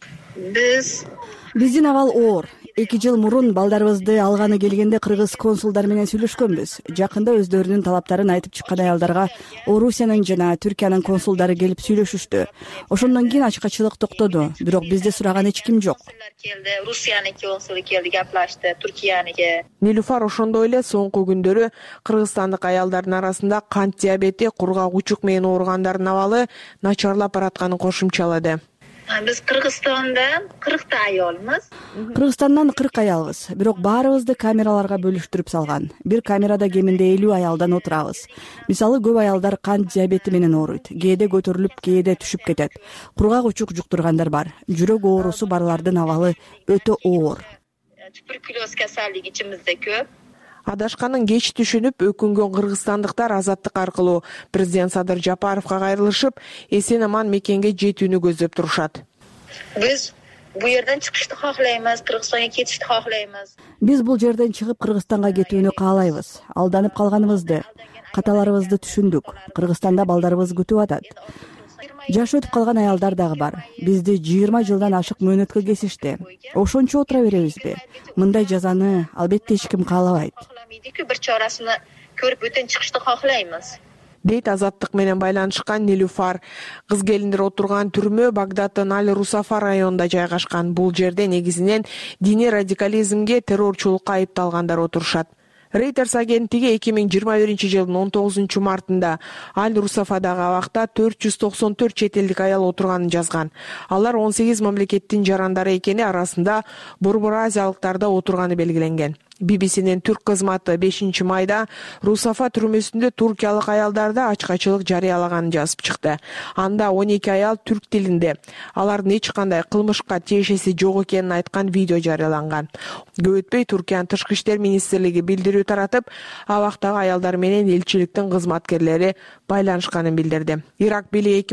S5: Биздин абал оор. 2 жыл мурун балдарыбызды алганы келгенде кыргыз консулдар менен сүйлөшкөнбүз. Жакында өздөрүнүн талаптарын айтып чыккан аялдарга Орусиянын жана Түркиянын консулдары келип сүйлөшүштү. Ошондон кийин ачкачылык токтоду, бирок бизди сураган эч ким жок.
S24: Русияныкы консулу келди, гаплашты, Түркияныкы.
S7: Нилуфар ошондой эле соңку күндөрү кыргызстандык аялдардын арасында кант диабети, кургак-учук менен ооругандардын абалы начарлап баратканын кошумчалады.
S24: Биз Кыргызстандан 40 аялмыз.
S5: Кыргызстандан 40 аялбыз, бирок баарыбызды камераларга бөлүштүрүп салган. Бир камерада кеминде 50 аялдан отурабыз. Мисалы, көп аялдар кант диабети менен ооруйт. Кээде көтөрүлүп, кээде түшүп кетет. Кургак-учук жуктургандар бар. Жүрөк оорусу барлардын абалы өтө оор.
S24: Туберкулез касалдыгы ичимизде көп.
S7: Адашканын кеч түшүнүп, өкүнгөн кыргызстандыктар Азаттык аркылуу президент Садыр Жапаровго кайрылышып, эсен-аман мекенге жетүүнү көздөп турушат.
S24: Биз бу жерден чыгышты каалайбыз, Кыргызстанга кетишти каалайбыз.
S5: Биз бул жерден чыгып Кыргызстанга кетүүнү каалайбыз. Алданып калганыбызды, каталарыбызды түшүндүк. Кыргызстанда балдарыбыз күтүп атат. Жашы өтүп калган аялдар дагы бар. Бизди 20 жылдан ашык мөөнөткө кесишти. Ошончо отура беребизби? Мындай жазаны албетте эч ким каалабайт.
S24: Бир чарасына көрүп өтөн чыгышты каалайбыз.
S7: Дейт Азаттык менен байланышкан Нилуфар. Кыз келиндер отурган түрмө Багдадтын Аль-Русафа районунда жайгашкан. Бул жерде негизинен диний радикализмге, террорчулукка айыпталгандар отурушат. Reuters агенттиги 2021-жылдын 19 мартында Аль-Русафадагы абакта 494 чет элдик аял отурганын жазган. Алар 18 мамлекеттин жарандары экени, арасында Борбор Азиялыктар да отурганы белгиленген. BBC'нин түрк кызматы 5 майда Русафа түрмөсүндө туркиялык аялдарда ачкачылык жарыялаганын жазып чыкты. Анда 12 аял түрк тилинде. Алардын эч кандай кылмышка тиешеси жок экенин айткан видео жарыяланган. Көп өтпөй Түркиянын тышкы иштер министрлиги билдирүү таратып, абактагы аялдар менен элчиликтин кызматкерлери байланышканын билдирди. Ирак бийлиги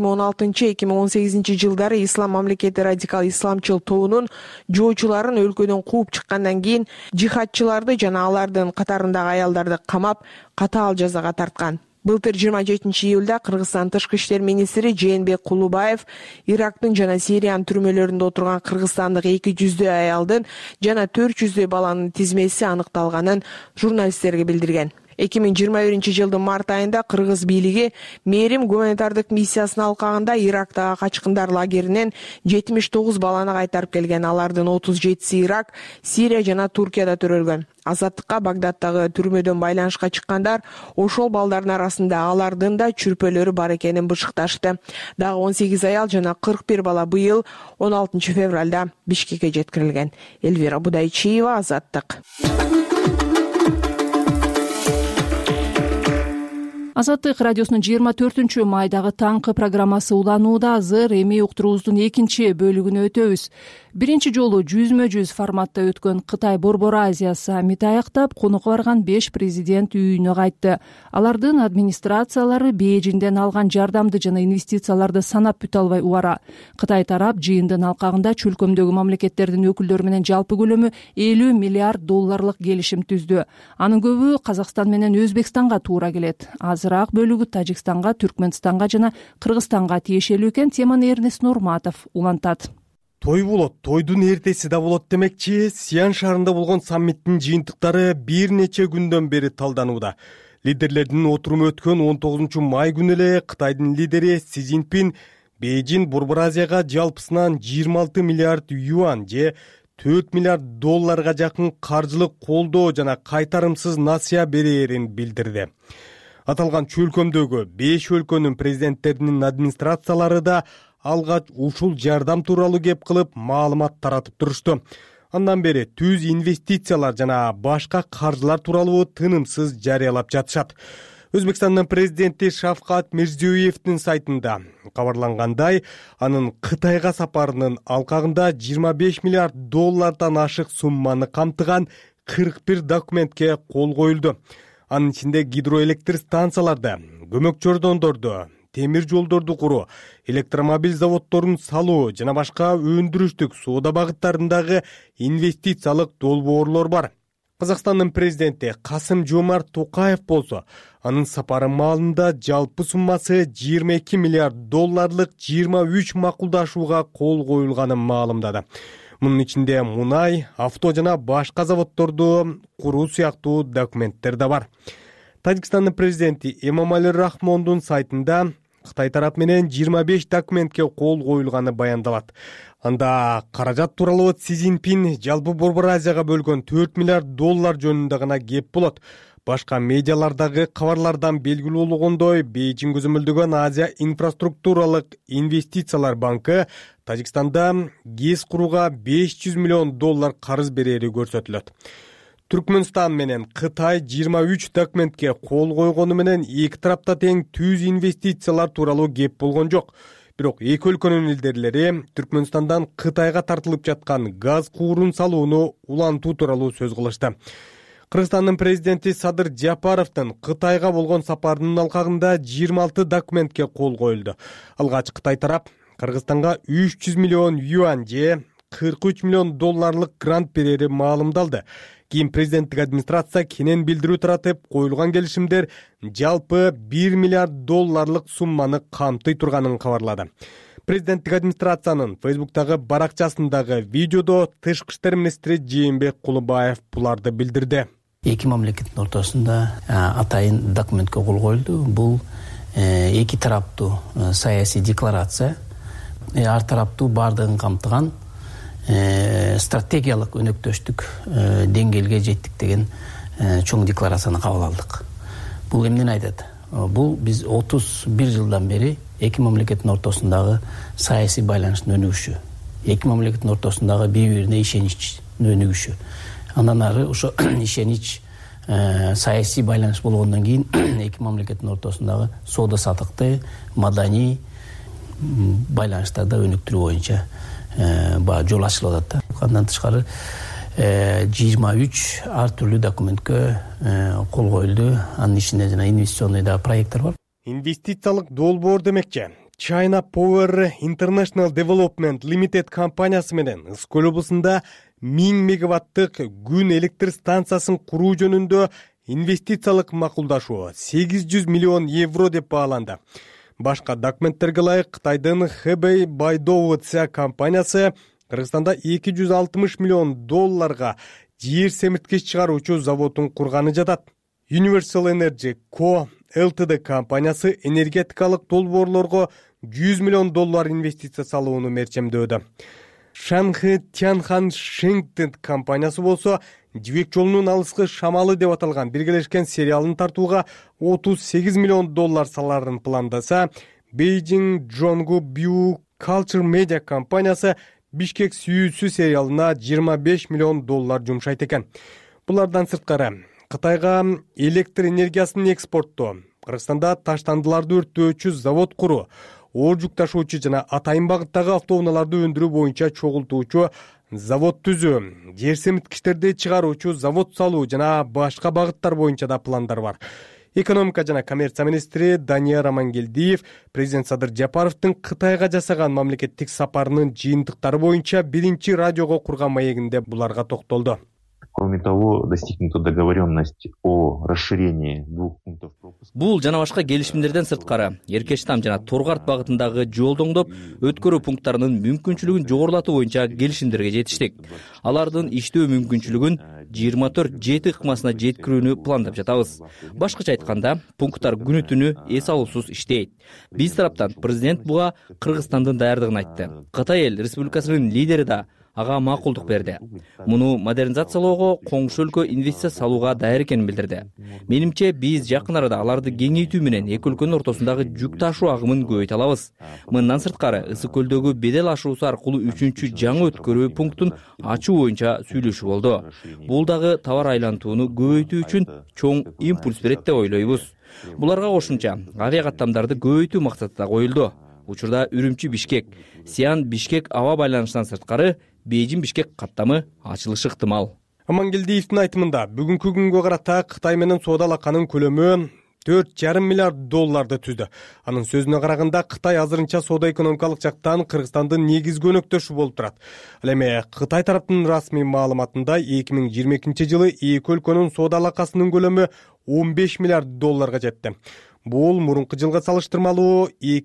S7: 2016-2018 жылдары Ислам мамлекети радикал исламчыл тобунун жоочуларын өлкөдөн кууп чыккандан кийин жихадчыларды жана алардын катарындагы аялдарды камап, катаал жазага тарткан. Былтыр 27-июлда Кыргызстан тышкы иштер министри Жээнбек Кулубаев Ирактын жана Сириянын түрмөлөрүндө отурган кыргызстандык 200 аялдын жана 400 баланын тизмеси аныкталганын журналисттерге билдирген. 2021-жылдын март айында кыргыз бийлиги Мээрим гуманитардык миссиясынын алкагында Ирактагы качкындар лагеринен 79 баланы кайтарып келген. Алардын 37си Ирак, Сирия жана Туркияда төрөлгөн. Азаттыкка Багдадтагы түрмөдөн байланышка чыккандар ошол балдардын арасында алардын да чүрпөлөрү бар экенин бышыкташты. Дагы 18 аял жана 41 бала быйыл 16 февралда Бишкекке жеткирилген. Элвира Будайчиева, Азаттык.
S2: Азаттык радиосунун 24 майдагы таңкы программасы уланууда. Азыр эми уктуруубуздун экинчи бөлүгүнө өтөбүз. Биринчи жолу жүзмө-жүз форматта өткөн Кытай Борбор Азия саммити аяктап, конукка барган 5 президент үйүнө кайтты. Алардын администрациялары Бейжиңден алган жардамды жана инвестицияларды санап бүтө албай убара. Кытай тарап жыйындын алкагында чөлкөмдөгү мамлекеттердин өкүлдөрү менен жалпы көлөмү $50 миллиард келишим түздү. Анын көбү Казакстан менен Өзбекстанга туура келет. Азыраак бөлүгү Тажикстанга, Түркмөнстанга жана Кыргызстанга тиешелүү экен. Теманы Эрнест Нурматов улантат.
S3: Той болот, тойдун эртеси да болот демекчи. Сиан шаарында болгон саммиттин жыйынтыктары бир нече күндөн бери талданууда. Лидерлердин отуруму өткөн 19 май күнү эле Кытайдын лидери Си Цзиньпин Бейжиң Борбор Азияга жалпысынан 26 миллиард юан же $4 миллиард жакын каржылык колдоо жана кайтарымсыз насыя берээрин билдирди. Аталган чөлкөмдөгү 5 өлкөнүн президенттеринин администрациялары да алгач ушул жардам тууралуу кеп кылып маалымат таратып турушту. Андан бери түз инвестициялар жана башка каржылар тууралуу тынымсыз жарыялап жатышат. Өзбекстандын президенти Шавкат Мирзиёевдин сайтында кабарлангандай, анын Кытайга сапарынын алкагында $25 миллиард ашык сумманы камтыган 41 документке кол коюлду. Анын ичинде гидроэлектр станцияларды, көмөк чордондорду, темир жолдорду куруу, электромобиль заводдорун салуу жана башка өндүрүштүк соода багыттарындагы инвестициялык долбоорлор бар. Казакстандын президенти Касым-Жомарт Токаев болсо, анын сапары маалында жалпы суммасы $22 миллиард 23 макулдашууга кол коюлганын маалымдады. Мунун ичинде мунай, авто жана башка заводдорду куруу сыяктуу документтер да бар. Тажикстандын президенти Эмомали Рахмондун сайтында Кытай тарап менен 25 документке кол коюлганы баяндалат. Анда каражат тууралуу Си Цзиньпин жалпы Борбор Азияга бөлгөн $4 миллиард жөнүндө гана кеп болот. Башка медиалардагы кабарлардан белгилүү болгондой, Бейжиң көзөмөлдөгөн Азия инфраструктуралык инвестициялар банкы Тажикстанда ГЭС курууга $500 миллион карыз берери көрсөтүлөт. Түркмөнстан менен Кытай 23 документке кол койгону менен эки тарапта тең түз инвестициялар тууралуу кеп болгон жок. Бирок эки өлкөнүн лидерлери Түркмөнстандан Кытайга тартылып жаткан газ куурун салууну улантуу тууралуу сөз кылышты. Кыргызстандын президенти Садыр Жапаровдун Кытайга болгон сапарынын алкагында 26 документке кол коюлду. Алгач Кытай тарап Кыргызстанга 300 миллион юан же $43 миллион грант берери маалымдалды. Кийин президенттик администрация кенен билдирүү таратып, коюлган келишимдер жалпы $1 миллиард сумманы камтый турганын кабарлады. Президенттик администрациянын Фейсбуктагы баракчасындагы видеодо тышкы иштер министри Жээнбек Кулубаев буларды билдирди.
S9: Эки мамлекеттин ортосунда атайын документке кол коюлду. Бул эки тараптуу саясий декларация, ар тараптуу бардыгын камтыган стратегиялык өнөктөштүк деңгээлге жеттик деген чоң декларацияны кабыл алдык. Бул эмнени айтат? Бул биз 31 жылдан бери эки мамлекеттин ортосундагы саясий байланыштын өнүгүшү, эки мамлекеттин ортосундагы бири-бирине ишеничтин өнүгүшү. Андан ары ошо ишенич саясий байланыш болгондон кийин эки мамлекеттин ортосундагы соода саттыкты, маданий байланыштарды өнүктүрүү боюнча жол ачылып атат да. Андан тышкары 23 ар түрлүү документке кол коюлду. Анын ичинде жана инвестиционный да проекттер бар.
S3: Инвестициялык долбоор демекчи. China Power International Development Limited компаниясы менен Ысык көл облусунда 1000 мегаваттык күн электр станциясын куруу жөнүндө инвестициялык макулдашуу 800 миллион евро деп бааланды. Башка документтерге ылайык Кытайдын Hebei Baidou компаниясы Кыргызстанда 260 миллион долларга жер семирткич чыгаруучу заводун курганы жатат. Universal Energy Co. Ltd компаниясы энергетикалык долбоорлорго 100 миллион доллар инвестиция салууну мерчемдөөдө. Шанхэ Тянхан Шэньтэн компаниясы болсо жибек жолунун алыскы шамалы деп аталган биргелешкен сериалын тартууга 38 миллион доллар саларын пландаса, Beijing Zhonggu Biu Culture Media компаниясы Бишкек сүйүүсү сериалына 25 миллион доллар жумшайт экен. Булардан сырткары Кытайга электр энергиясын экспорттоо, Кыргызстанда таштандыларды өрттөөчү завод куруу, оор жүк ташуучу жана атайын багыттагы автоунааларды өндүрүү боюнча чогултуучу завод түзүү, жер семирткичтерди чыгаруучу завод салуу жана башка багыттар боюнча да пландар бар. Экономика жана коммерция министри Данияр Амангелдиев президент Садыр Жапаровдун Кытайга жасаган мамлекеттик сапарынын жыйынтыктары боюнча биринчи радиого курган маегинде буларга токтолду.
S8: Кроме того, достигнута договоренность о расширении двух пунктов пропуска.
S10: Бул жана башка келишимдерден сырткары Эркештам жана Торгарт багытындагы жол доңдоп өткөрүү пункттарынын мүмкүнчүлүгүн жогорулатуу боюнча келишимдерге жетиштик. Алардын иштөө мүмкүнчүлүгүн 24/7 ыкмасына жеткирүүнү пландап жатабыз. Башкача айтканда, пункттар күнү түнү эс алуусуз иштейт. Биз тараптан президент буга Кыргызстандын даярдыгын айтты. Кытай эл республикасынын лидери да ага макулдук берди. Муну модернизациялоого, коңшу өлкө инвестиция салууга даяр экенин билдирди. Менимче биз жакын арада аларды кеңейтүү менен эки өлкөнүн ортосундагы жүк ташуу агымын көбөйтө алабыз. Мындан сырткары Ысык көлдөгү бедел ашуусу аркылуу 3-чү жаңы өткөрүү пунктун ачуу боюнча сүйлөшүү болду. Бул дагы товар айлантууну көбөйтүү үчүн чоң импульс берет деп ойлойбуз. Буларга кошумча авиа каттамдарды көбөйтүү максаты да коюлду. Учурда Үрүмчү-Бишкек, Сиан-Бишкек аба байланышынан сырткары Бейжин-Бишкек каттамы ачылышы ыктымал.
S3: Амангелдиевдин айтымында бүгүнкү күнгө карата Кытай менен соода алаканын көлөмү 4,5 миллиард долларды түздү. Анын сөзүнө караганда Кытай азырынча соода экономикалык жактан Кыргызстандын негизги өнөктөшү болуп турат. Ал эми Кытай тараптын расмий маалыматында 2022 жылы эки өлкөнүн соода алакасынын көлөмү 15 миллиард долларга жетти. Бул мурунку жылга салыштырмалуу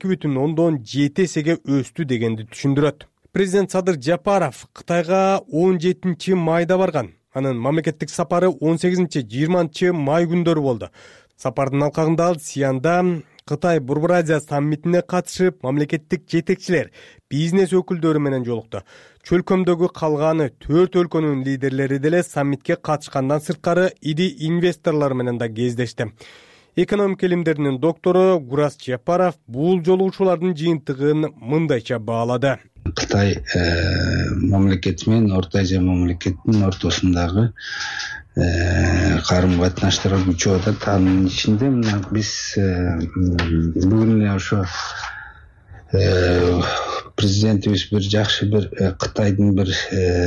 S3: 2,7 эсеге өстү дегенди түшүндүрөт. Президент Садыр Жапаров Кытайга 17 майда барган. Анын мамлекеттик сапары 18-20 май күндөрү болду. Сапардын алкагында ал Сианда Кытай Борбор Азия саммитине катышып, мамлекеттик жетекчилер, бизнес өкүлдөрү менен жолукту. Чөлкөмдөгү калган 4 өлкөнүн лидерлери деле саммитке катышкандан сырткары ири инвесторлор менен да кездешти. Экономика илимдеринин доктору Гурас Жапаров бул жолугушуулардын жыйынтыгын мындайча баалады.
S11: Кытай мамлекети менен Орто Азия мамлекетинин ортосундагы карым катнаштар күчөп атат. Анын ичинде мына биз бүгүн эле ошо президентибиз бир жакшы бир Кытайдын бир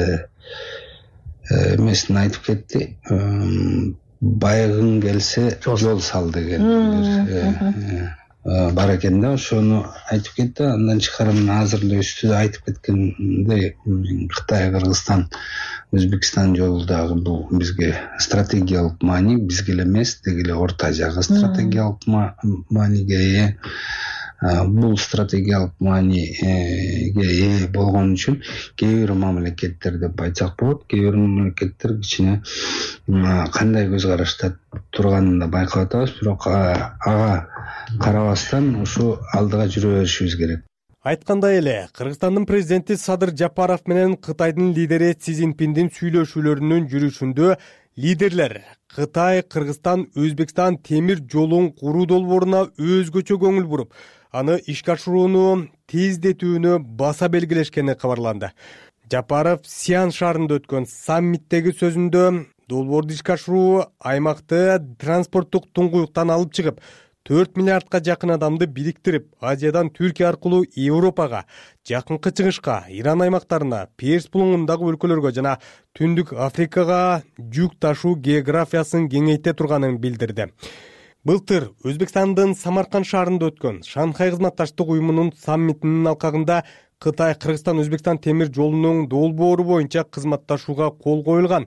S11: эмесин айтып кетти. Байыгың келсе жол сал деген бар экен да, ошону айтып кетти. Андан тышкары азыр эле үстүдө айтып кеткендей Кытай, Кыргызстан, Өзбекстан жолу дагы бул бизге стратегиялык маани, бизге эле эмес, деги эле Орто Азияга стратегиялык мааниге ээ. Бул стратегиялык мааниге ээ болгон үчүн кээ бир мамлекеттер деп айтсак болот, кээ бир мамлекеттер кичине кандай көз карашта турганын да байкап атабыз, бирок ага карабастан ушу алдыга жүрө беришибиз керек.
S3: Айткандай эле, Кыргызстандын президенти Садыр Жапаров менен Кытайдын лидери Си Цзиньпиндин сүйлөшүүлөрүнүн жүрүшүндө лидерлер Кытай, Кыргызстан, Өзбекстан темир жолун куруу долбооруна өзгөчө көңүл буруп, аны ишке ашырууну тездетүүнү баса белгилешкени кабарланды. Жапаров Сиан шаарында өткөн саммиттеги сөзүндө долбоорду ишке ашыруу аймакты транспорттук туңгуюктан алып чыгып, 4 миллиардка жакын адамды бириктирип, Азиядан Түркия аркылуу Европага, Жакынкы Чыгышка, Иран аймактарына, Перс булуңундагы өлкөлөргө жана Түндүк Африкага жүк ташуу географиясын кеңейте турганын билдирди. Былтыр Өзбекстандын Самарканд шаарында өткөн Шанхай кызматташтык уюмунун саммитинин алкагында Кытай, Кыргызстан, Өзбекстан темир жолунун долбоору боюнча кызматташууга кол коюлган.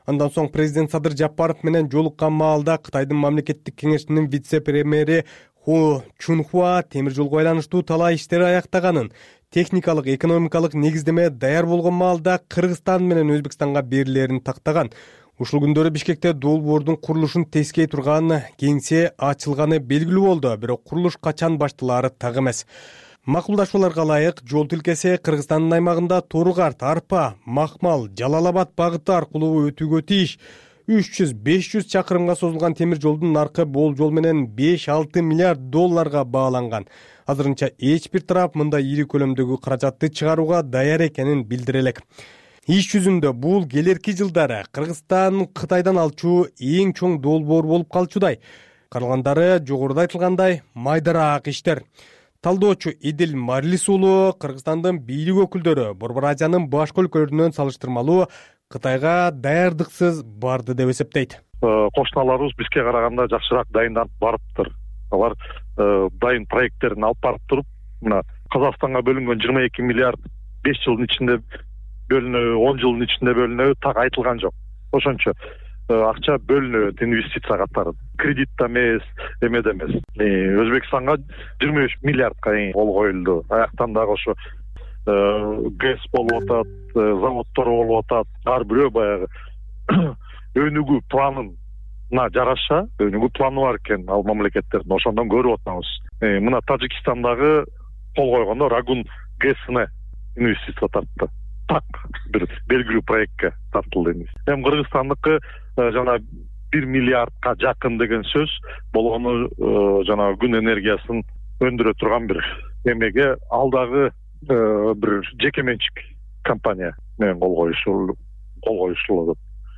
S3: Андан соң президент Садыр Жапаров менен жолуккан маалда Кытайдын мамлекеттик кеңешинин вице-премьери Ху Чунхуа темир жолго байланыштуу талаа иштери аяктаганын, техникалык, экономикалык негиздеме даяр болгон маалда Кыргызстан менен Өзбекстанга берилерин тактаган. Ушул күндөрү Бишкекте долбоордун курулушун тескей турган кеңсе ачылганы белгилүү болду, бирок курулуш качан башталаары так эмес. Макулдашууларга ылайык жол тилкеси Кыргызстандын аймагында Торгарт, Арпа, Макмал, Жалал-Абад багыты аркылуу өтүүгө тийиш. 300-500 чакырымга созулган темир жолдун наркы болжол менен 5-6 миллиард долларга бааланган. Азырынча эч бир тарап мындай ири көлөмдөгү каражатты чыгарууга даяр экенин билдире элек. Иш жүзүндө бул келерки жылдары Кыргызстан Кытайдан алчу эң чоң долбоор болуп калчудай. Калгандары жогоруда айтылгандай майдараак иштер. Талдоочу Идил Марлис уулу Кыргызстандын бийлик өкүлдөрү Борбор Азиянын башка өлкөлөрүнөн салыштырмалуу Кытайга даярдыксыз барды деп эсептейт.
S4: Кошуналарыбыз бизге караганда жакшыраак дайынданып барыптыр. Алар дайын проекттерин алып барып туруп, мына Казакстанга бөлүнгөн 22 миллиард 5 жылдын ичинде бөлүнөбү, 10 жылдын ичинде бөлүнөбү так айтылган жок. Ошончо акча бөлүнөт, инвестиция катары. Кредит да эмес, эме да эмес. Өзбекстанга 23 миллиардка кол коюлду. Аяктан дагы ошо ГЭС болуп атат, заводдор болуп атат. Ар бирөө баягы өнүгүү планына жараша, өнүгүү планы бар экен ал мамлекеттердин. Ошондон көрүп атабыз. Мына Тажикстандагы кол койгондо Рагун ГЭСине инвестиция тартты. Так бир белгилүү проектке тартылды. Эми Кыргызстандыкы жана 1 миллиардка жакын деген сөз болгону жана күн энергиясын өндүрө турган бир эмеге алдагы бир жеке менчик компания менен кол коюшулат.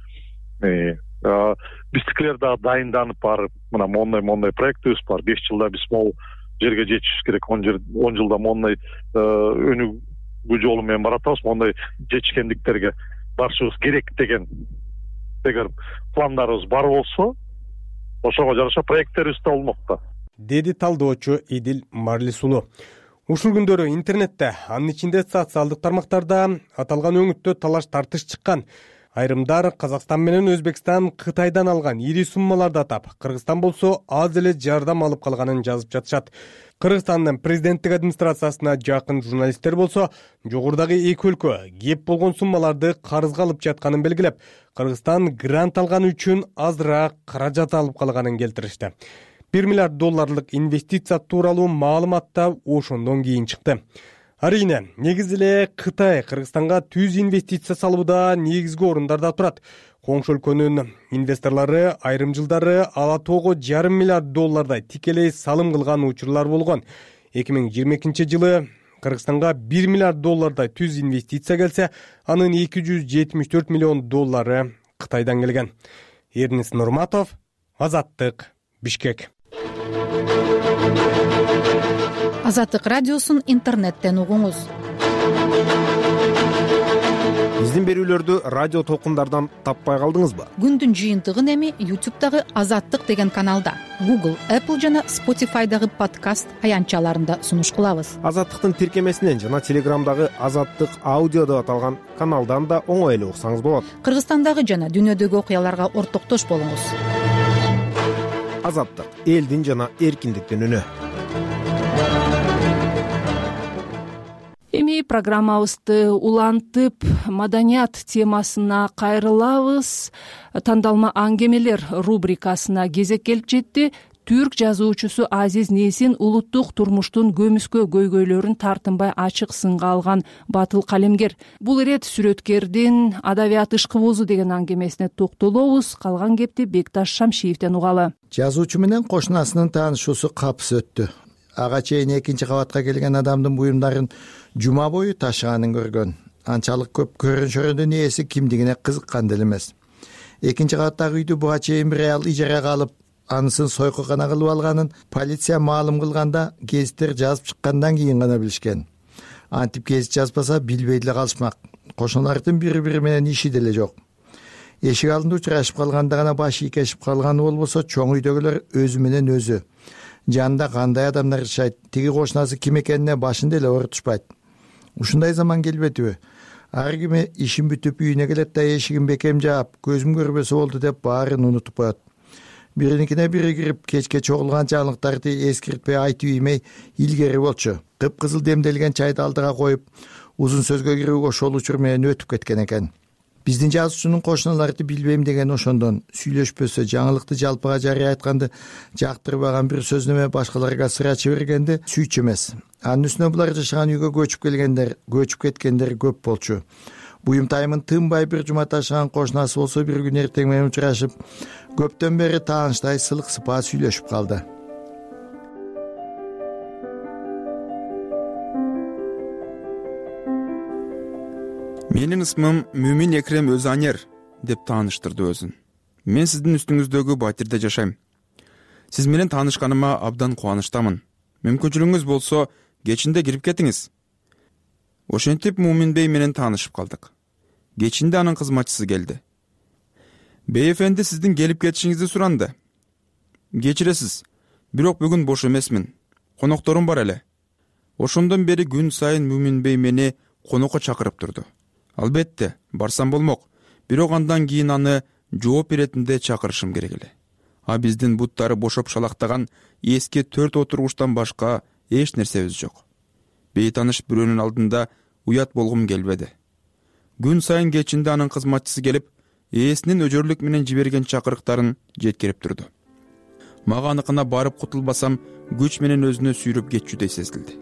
S4: Биздикилер да дайынданып барып, мына мондай проектибиз бар. 5 жылда биз могу жерге жетишибиз керек. 10 жылда мондай өнүгүү жолу менен баратабыз. Мондай жетишкендиктерге барышыбыз керек деген эгер пландарыбыз бар болсо, ошого жараша проекттерибиз да болмокта,
S3: деди талдоочу Идил Марлис уулу. Ушул күндөрү интернетте, анын ичинде социалдык тармактарда аталган өңүттө талаш тартыш чыккан. Айрымдар Казакстан менен Өзбекстан Кытайдан алган ири суммаларды атап, Кыргызстан болсо аз эле жардам алып калганын жазып жатышат. Кыргызстандын президенттик администрациясына жакын журналисттер болсо, жогорудагы эки өлкө кеп болгон суммаларды карызга алып жатканын белгилеп, Кыргызстан грант алган үчүн азыраак каражат алып калганын келтиришти. 1 миллиард долларлык инвестиция тууралуу маалымат да ошондон кийин чыкты. Арийне, негизи эле Кытай Кыргызстанга түз инвестиция салууда негизги орундарда турат. Коңшу өлкөнүн инвесторлору айрым жылдары ала тоого 1,5 миллиард доллардай тикелей салым кылган учурлар болгон. 2022 жылы Кыргызстанга 1 миллиард доллардай түз инвестиция келсе, анын 274 миллион доллары Кытайдан келген. Эрнис Нурматов, Азаттык, Бишкек.
S6: Азаттык радиосун интернеттен угуңуз.
S19: Биздин берүүлөрдү радио толкундардан таппай калдыңызбы?
S6: Күндүн жыйынтыгын эми YouTube'дагы Азаттык деген каналда, Google, Apple жана Spotify'дагы подкаст аянтчаларында сунуш кылабыз.
S19: Азаттыктын тиркемесинен жана Телеграмдагы Азаттык аудио деп аталган каналдан да оңой эле уксаңыз болот.
S6: Кыргызстандагы жана дүйнөдөгү окуяларга ортоктош болуңуз.
S19: Азаттык, элдин жана эркиндиктин үнү.
S2: Эми программабызды улантып, маданият темасына кайрылабыз. Тандалма аңгемелер рубрикасына кезек келип жетти. Түрк жазуучусу Азиз Несин улуттук турмуштун көмүскө көйгөйлөрүн тартынбай ачык сынга алган батыл калемгер. Бул ирет сүрөткердин адабият ышкыбозу деген аңгемесине токтолобуз. Калган кепти Бекташ Шамшиевден угалы.
S12: Жазуучу менен кошунасынын таанышуусу капыс өттү. Ага чейин экинчи кабатка келген адамдын буюмдарын жума бою ташыганын көргөн. Анчалык көп көрүнүшөрүнүн ээси кимдигине кызыккан деле эмес. Экинчи кабаттагы үйдү буга чейин бир аял ижарага алып, анысын сойкукана кылып алганын полиция маалым кылганда гезиттер жазып чыккандан кийин гана билишкен. Антип гезит жазбаса билбей деле калышмак. Кошуналардын бири-бири менен иши деле жок. Эшик алдында учурашып калганда гана баш ийкешип калганы болбосо, чоң үйдөгүлөр өзү менен өзү. Жанында кандай адамдар жашайт, тиги кошунасы ким экенине башын деле оорутушпайт. Ушундай заман келбетиби? ар кими ишин бүтүп үйүнө келет да эшигин бекем жаап көзүм көрбөсө болду деп баарын унутуп коет. Бириникине бири кирип кечке чогулган жаңылыктарды эскиртпей айтып иймей илгери болчу. Кыпкызыл демделген чайды алдыга коюп узун сөзгө кирип ошол учур менен өтүп кеткен экен. Биздин жазуучунун кошуналарды билбейм деген ошондон сүйлөшпөсө, жаңылыкты жалпыга жарыя айтканды жактырбаган бир сөздөмө башкаларга сыр ача бергенди сүйчү эмес. Анын үстүнө булар жашаган үйгө көчүп кеткендер көп болчу. Буюмтайымын тынбай бир жума ташыган кошунасы болсо бир күн эртең менен учурашып, көптөн бери таанычтай сылык сыпаа сүйлөшүп калды.
S13: Менин ысмым Мүмин Экрем Өзанер деп тааныштырды өзүн. Мен сиздин үстүңүздөгү батирде жашайм. Сиз менен таанышканыма абдан кубанычтамын. Мүмкүнчүлүгүңүз болсо, кечинде кирип кетиңиз. Ошентип Мумин бей менен таанышып калдык. Кечинде анын кызматчысы келди. Бей эфенди сиздин келип кетишиңизди суранды. Кечиресиз, бирок бүгүн бош эмесмин. Конокторум бар эле. Ошондон бери күн сайын Мумин бей мени конокко чакырып турду. Албетте, барсам болмок. Бирок андан кийин аны жооп беретинде чакырышым керек эле. А биздин буттары бошоп шалактаган эски 4 отургучтан башка эч нерсебиз жок. Бейтаныш бирөөнүн алдында уят болгум келбеди. Күн сайын кечинде анын кызматчысы келип, ээсинин өжөрлүк менен жиберген чакырыктарын жеткирип турду. Мага аныкына барып кутулбасам, күч менен өзүнө сүйрөп кетчүдөй сезилди.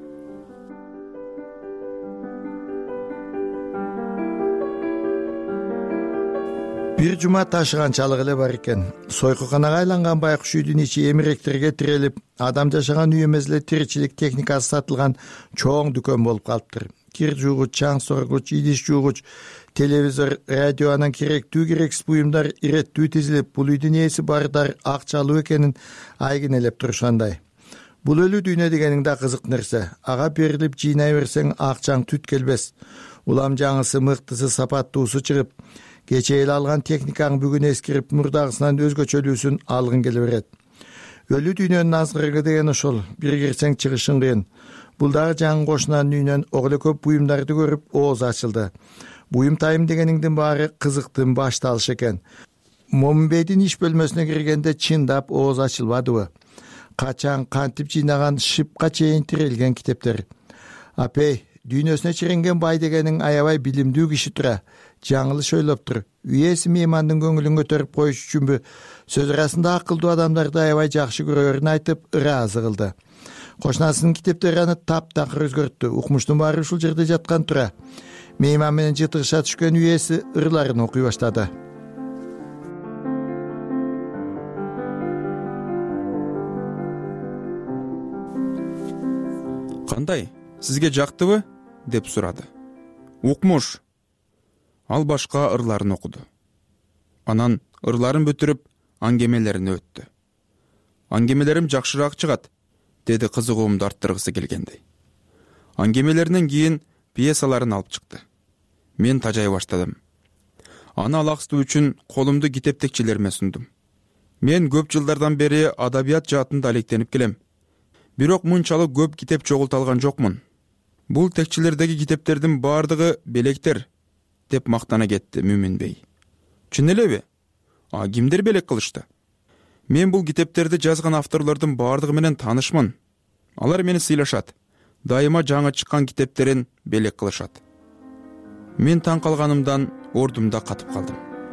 S12: Бир жума ташыганчалык эле бар экен. Сойкуканага айланган байкуш үйдүн ичи эмиректерге тирелип, адам жашаган үй эмес эле тиричилик техникасы сатылган чоң дүкөн болуп калыптыр. Кир жуугуч, чаң соргуч, идиш жуугуч, телевизор, радио, анан керектүү керексиз буюмдар иреттүү тизилип, бул үйдүн ээси бардар акчалуу экенин айгинелеп турушандай. Бул өлүү дүйнө дегениң да кызык нерсе. Ага берилип жыйнай берсең акчаң түт келбес. Улам жаңысы, мыктысы, сапаттуусу чыгып, кече эле алган техникаң бүгүн эскирип, мурдагысынан өзгөчөлүүсүн алгың келе берет. Өлүү дүйнөнүн азгырыгы деген ошол. Бир кирсең чыгышың кыйын. Бул дагы жаңы кошунанын үйүнөн ого эле көп буюмдарды көрүп, ооз ачылды. Буюмтайым дегениңдин баары кызыктын башталышы экен. Момунбейдин иш бөлмөсүнө киргенде чындап ооз ачылбадыбы? Качан, кантип жыйнаган шыпка чейин тирелген китептер. Апей, дүйнөсүнө чиренген бай дегениң аябай билимдүү киши тура. Жаңылыш ойлоп тур. Үйеси меймандын көңүлүн көтөрүп коюш үчүнбү? Сөз арасында акылдуу адамдарды аябай жакшы көрөрүн айтып, ыраазы кылды. Кошунасынын китептери аны таптакыр өзгөрттү. Укмуштун баары ушул жерде жаткан тура. Мейман менен жытыгыша түшкөн үйеси ырларын окуй баштады.
S13: Кандай? Сизге жактыбы? Деп сурады. Укмуш. Ал башка ырларын окуду. Анан ырларын бүтүрүп, аңгемелерине өттү. Аңгемелерим жакшыраак чыгат, деди кызыгуумду арттыргысы келгендей. Аңгемелеринен кийин пьесаларын алып чыкты. Мен тажай баштадым. Аны алаксытуу үчүн колумду китеп текчелериме сундум. Мен көп жылдардан бери адабият жаатында алектенип келем. Бирок мынчалык көп китеп чогулталган жокмун. Бул текчелердеги китептердин баардыгы белектер, деп мактана кетти Мүмин бей. Чын элеби? Кимдер белек кылышты? Мен бул китептерди жазган авторлордун баардыгы менен таанышмын. Алар мени сыйлашат. Дайыма жаңы чыккан китептерин белек кылышат. Мен таң калганымдан ордумда катып калдым.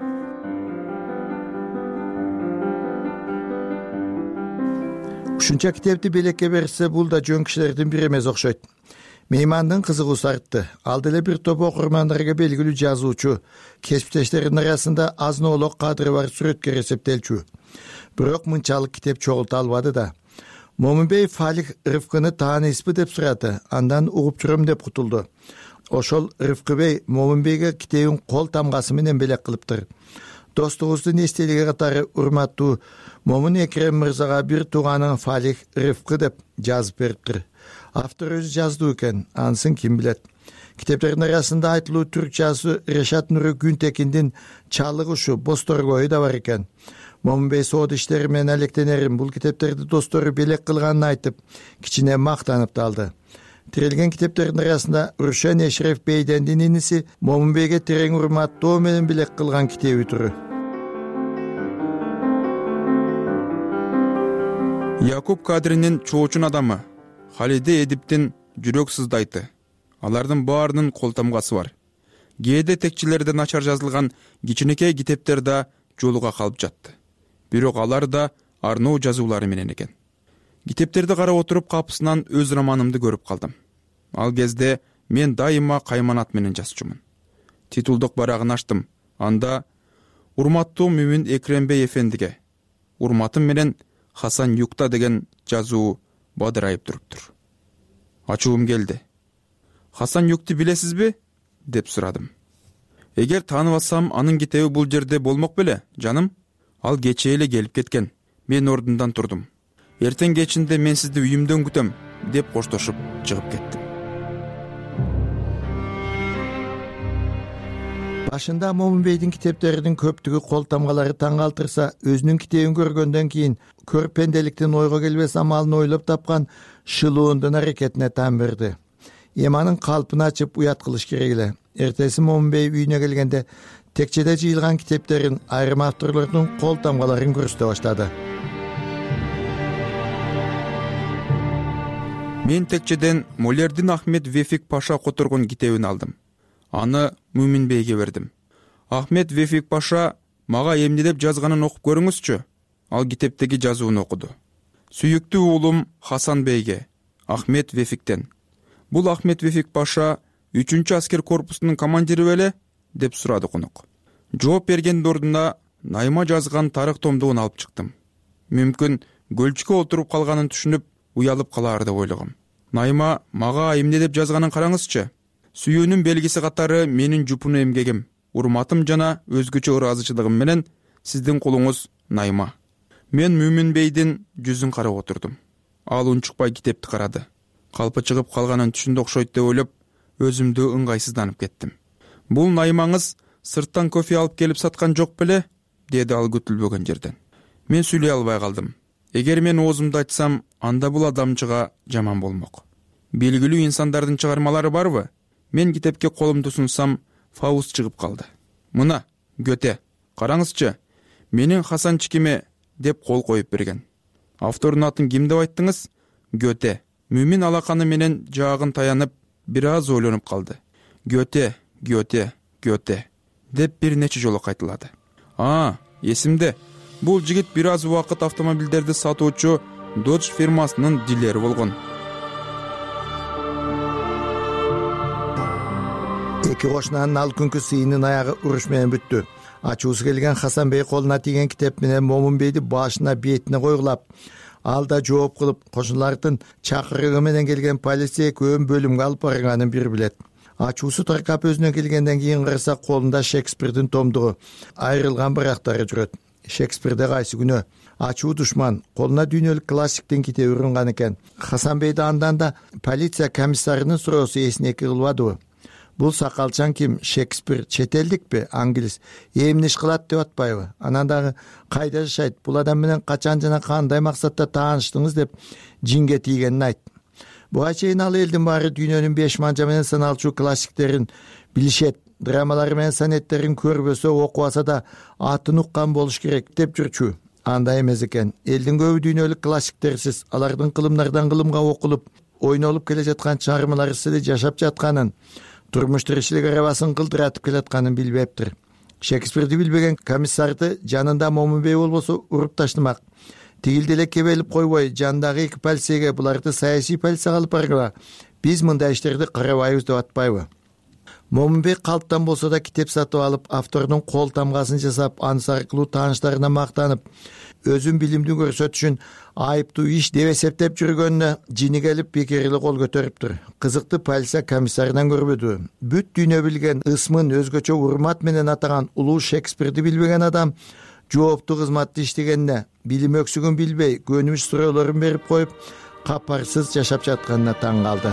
S12: Ушунча китепти белекке берсе, бул да жөн кишилердин бири эмес окшойт. Меймандын кызыгуусу артты. Ал деле бир топ окурмандарга белгилүү жазуучу, кесиптештеринин арасында азноолок кадыры бар сүрөткөр эсептелчү. Бирок мынчалык китеп чогулта албады да. Момунбей Фалих Рыфкыны тааныйсызбы деп сурады. Андан угуп жүрөм деп кутулду. Ошол Рыфкы бей Момунбейге китебин кол тамгасы менен белек кылыптыр. Достугубуздун эстелиги катары урматтуу Момун Экрем мырзага бир тууганың Фалих Рыфкы деп жазып бериптир. Автор өзү жазды экен, анысын ким билет. Китептердин арасында айтылуу түрк жазуучу Решат Нуру Күнтекиндин Чалык ушу Босторгою да бар экен. Момунбей соод иштери менен алектенерин, бул китептерди достору белек кылганын айтып, кичине мактанып да алды. тирелген китептердин арасында Рушен Эшреф бейдендин иниси Момунбейге терең урматтоо менен билек кылган китеби туру.
S13: Якуб Кадринин чоочун адамы Халиде Эдиптин жүрөк сыздайты. Алардын баарынын кол тамгасы бар. Кээде текчилерде начар жазылган кичинекей китептер да жолуга калып жатты. Бирок алар да арноо жазуулары менен экен. Китептерди карап отуруп капысынан өз романымды көрүп калдым. Ал кезде мен дайыма кайманат менен жазчумун. Титулдук барагын ачтым. Анда урматтуу Мүмүн Экрембей эфендиге, урматым менен Хасан Юкта деген жазуу бадырайып туруптур. Ачуум келди. Хасан Юкты билесизби? Деп сурадым. Эгер тааныбасам, анын китеби бул жерде болмок беле, жаным? Ал кечээ эле келип кеткен. Мен ордундан турдум. Эртең кечинде мен сизди үйүмдөн күтөм, деп коштошуп чыгып кеттим.
S12: Башында Момунбейдин китептеринин көптүгү кол тамгалары таң калтырса, өзүнүн китебин көргөндөн кийин көрпенделиктин ойго келбес амалын ойлоп тапкан шылуундун аракетине таң берди. Эманын калпын ачып уят кылыш керек эле. Эртеси Момунбей үйүнө келгенде текчеде жыйылган китептерин, айрым авторлордун кол тамгаларын көрсөтө баштады.
S13: Мен текчеден Молердин Ахмед Вефик Паша которгон китебин алдым. Аны Мүмүнбейге бердим. Ахмед Вефик Паша мага эмне деп жазганын окуп көрүңүзчү. Ал китептеги жазууну окуду. Сүйүктүү уулум Хасан Бейге, Ахмед Вефиктен. Бул Ахмед Вефик Паша 3-чү аскер корпусунун командири беле? Деп сурады конок. Жооп бергендин ордуна Найма жазган тарых томдугун алып чыктым. Мүмкүн көлчкө отуруп калганын түшүнүп, уялып калар деп ойлогом. Найма мага эмне деп жазганын караңызчы. Сүйүүнүн белгиси катары менин жупуну эмгегим, урматым жана өзгөчө ыраазычылыгым менен сиздин кулуңуз Найма. Мен Мүмүнбейдин жүзүн карап отурдум. Ал унчукпай китепти карады. Калпы чыгып калганын түшүндү окшойт деп ойлоп, өзүмдү ыңгайсызданып кеттим. Бул Наймаңыз сырттан кофе алып келип саткан жок беле? Деди ал күтүлбөгөн жерден. Мен сүйлөй албай калдым. Эгер мен оозумду айтсам, анда бул адамчыга жаман болмок. Белгилүү инсандардын чыгармалары барбы? Мен китепке колумду сунсам, Фауст чыгып калды. Мына, Гёте, караңызчы, менин Хасанчикиме деп кол коюп берген. Автордун атын ким деп айттыңыз? Гёте. Мүмүн алаканы менен жаагын таянып, бир аз ойлонуп калды. Гёте, Гёте, Гёте деп бир нече жолу кайталады. Эсимде. Бул жигит бир аз убакыт автомобилдерди сатуучу Dodge фирмасынын дилери болгон.
S12: Эки кошунанын ал күнкү сыйынын аягы уруш менен бүттү. Ачуусу келген Хасан Бей колуна тийген китеп менен Момунбейди башына бетине койгулап, ал да жооп кылып, кошуналардын чакырыгы менен келген полиция экөөнүн бөлүмгө алып барганын бир билет. Ачуусу таркап өзүнө келгенден кийин караса, колунда Шекспирдин томдугу, айрылган барактары жүрөт. Шекспирде кайсы күнөө? Ачуу душман, колуна дүйнөлүк классиктин китеби урунган экен. Хасан Бейди андан да полиция комиссарынын суроосу эсине кылбадыбы? Бул сакалчан ким? Шекспир чет элдикпи? Англис. Эмне иш кылат деп атпайбы? Анан дагы кайда жашайт? Бул адам менен качан жана кандай максатта тааныштыңыз деп жинге тийгенин айт. Буга чейин ал элдин баары дүйнөнүн 5 манжа менен саналчу классиктерин билишет, драмалары менен сонеттерин көрбөсө, окубаса да атын уккан болуш керек деп жүрчү. Андай эмес экен. Элдин көбү дүйнөлүк классиктерсиз, алардын кылымдардан кылымга окулуп, ойнолуп келе жаткан чыгармалары сири жашап жатканын, турмуш тиричилик арабасын кылдыратып келатканын билбептир. Шекспирди билбеген комиссарды жанында Момунбей болбосо уруп таштамак. Тигилди эле кебелип койбой, жандагы эки полицияга буларды саясий полицияга алып баргыла. Биз мындай иштерди карабайбыз деп атпайбы? Момунбей калптан болсо да китеп сатып алып, автордун кол тамгасын жасап, анысы аркылуу тааныштарына мактанып, өзүн билимдүү көрсөтүшүн айыптуу иш деп эсептеп жүргөнүнө жини келип бекериле кол көтөрүптүр. Кызыкты полиция комиссарынан көрбөдү. Бүт дүйнө билген, ысмын өзгөчө урмат менен атаган улуу Шекспирди билбеген адам жооптуу кызматты иштегенине, билим өксүгүн билбей, көнүмүш суроолорун берип коюп, капарсыз жашап жатканына таң калды.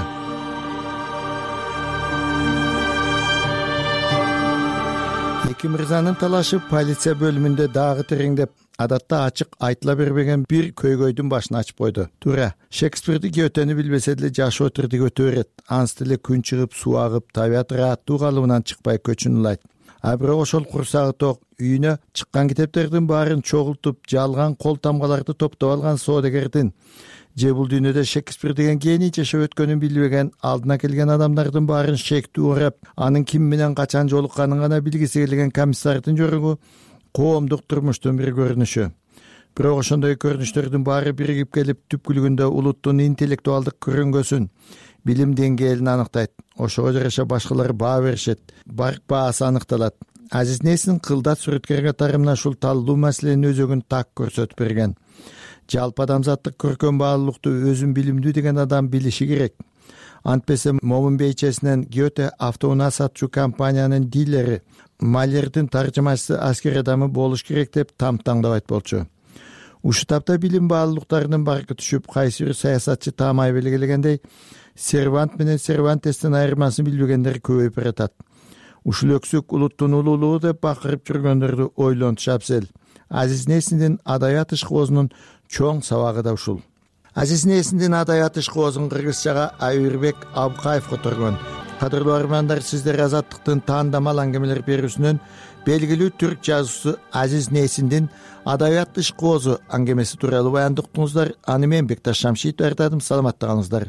S12: Эки мырзанын талашы полиция бөлүмүндө дагы тереңдеп, адатта ачык айтыла бербеген бир көйгөйдүн башын ачып койду. Туура, Шекспирди Гетени билбесе деле жашоо тирдик өтө берет. Ансы деле күн чыгып, суу агып, табият ырааттуу калыбынан чыкпай көчүн улайт. А бирок ошол курсагы ток үйүнө чыккан китептердин баарын чогултуп, жалган кол тамгаларды топтоп алган соодагердин же бул дүйнөдө Шекспир деген гений жашап өткөнүн билбеген, алдына келген адамдардын баарын шектүү урап, анын ким менен качан жолукканын гана билгиси келген комиссардын жоругу коомдук турмуштун бир көрүнүшү. Бирок ошондой көрүнүштөрдүн баары биригип келип түпкүлүгүндө улуттун интеллектуалдык көрүнгөсүн, билим деңгээлин аныктайт. Ошого жараша башкалар баа беришет, барк баасы аныкталат. Азиз Несин кылдат сүрөткер катарында ушул талдуу маселенин өзөгүн так көрсөтүп берген. Жалпы адамзаттык көркөм баалуулукту өзүн билимдүү деген адам билиши керек. Антпесе момун бейчесинен Гете автоунаа сатчу компаниянын дилери, Малердин таржымачысы аскер адамы болуш керек деп тамтаңдабайт болчу. Ушул тапта билим баалуулуктарынын баркы түшүп, кайсы бир саясатчы таамай белгилегендей, Сервант менен Сервантестин айырмасын билбегендер көбөйүп баратат. Ушул өксүк улуттун улуулугу деп бакырып жүргөндөрдү ойлонуш абзел. Азиз Несиндин адабият ишкоозунун чоң сабагы да ушул. Азиз Несиндин адабият ишкоозун кыргызчага Айырбек Абкаев которгон. Кадырлуу армандар, сиздер Азаттыктын таандамал аңгемелер берүүсүнөн белгилүү түрк жазуучусу Азиз Несиндин адабият ишкоозу аңгемеси тууралуу баяндыктыңыздар. Аны мен Бекташ Шамшиев даярдадым. Саламатта калыңыздар.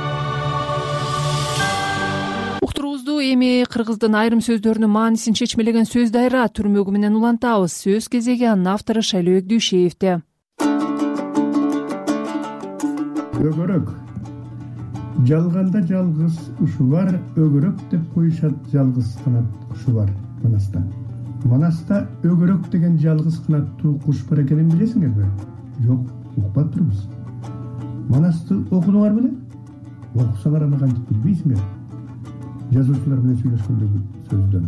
S2: Уктуруубузду эми кыргыздын айрым сөздөрүнүн маанисин чечмелеген сөз дайра түрмөгү менен улантабыз. Сөз кезеги анын автору Шайлообек Дүйшеевде.
S14: Өгөрөк. Жалганда жалгыз ушу бар, өгөрөк деп коюшат жалгыз канат кушу бар Манаста. Манаста өгөрөк деген жалгыз канаттуу куш бар экенин билесиңерби? Жок, укпаптырбыз. Манасты окудуңар беле? Окусаңар аны кантип билбейсиңер? Жазуучулар менен сүйлөшкөндөгү сөздөн.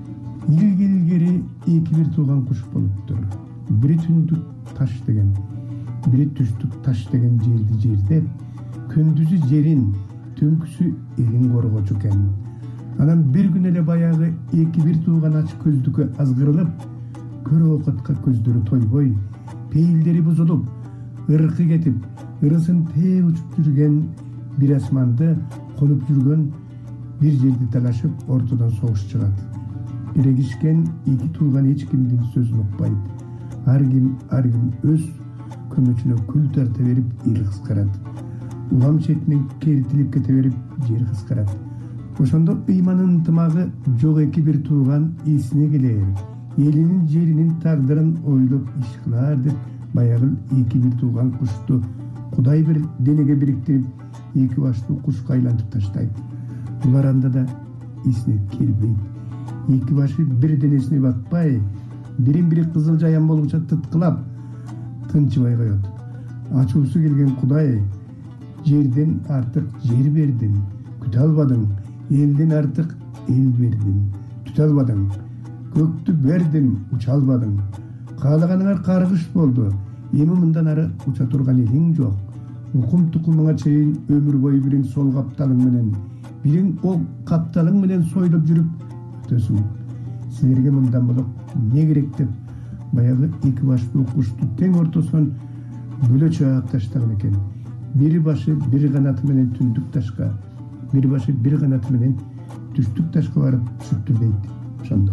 S14: Илгери эки бир тууган куш болуптур. Бири түндүк таш деген, бири түштүк таш деген жерди жердеп, күндүзү жерин, түнкүсү элин коргочу экен. Анан бир күн эле баягы эки бир тууган ач көздүккө азгырылып, көрө окатка көздөрү тойбой, пейилдери бузулуп, ыркы кетип, ырысын тээ учуп жүргөн бир асманды конуп жүргөн бир жерди талашып, ортодон согуш чыгат. Эрегишкен эки тууган эч кимдин сөзүн укпайт. Ар ким өз көмөчүнө күл тарта берип, эл кыскарат. Улам четинен керитилип кете берип, жер кыскарат. Ошондо ыйманын ынтымагы жок эки бир тууган эсине келер. Элинин жеринин тагдырын ойлоп иш кылар деп, баягы эки бир тууган кушту Кудай бир денеге бириктирип, эки баштуу кушка айлантып таштайт. Булар анда да эсине келбейт. Эки башы бир денесине батпай, бирин-бири кызыл жаян болгуча тыткылап, тынчыбай коет. Ачуусу келген Кудай, жерден артык жер бердим, күтө албадың. Элден артык эл бердим, түтө албадың. Көктү бердим, уча албадың. Каалаганыңар каргыш болду. Эми мындан ары уча турган элиң жок. Укум тукумуңа чейин өмүр бою бирин сол капталың менен, бирин о капталың менен сойлоп жүрүп өтөсүң. Силерге мындан болуп эмне керек деп, баягы эки баштуу кушту тең ортосунан бөлөчө ап таштаган экен. Бир башы бир канаты менен түндүк ташка, бир башы бир канаты менен түштүк ташка барып түшүптүр дейт. Ошондо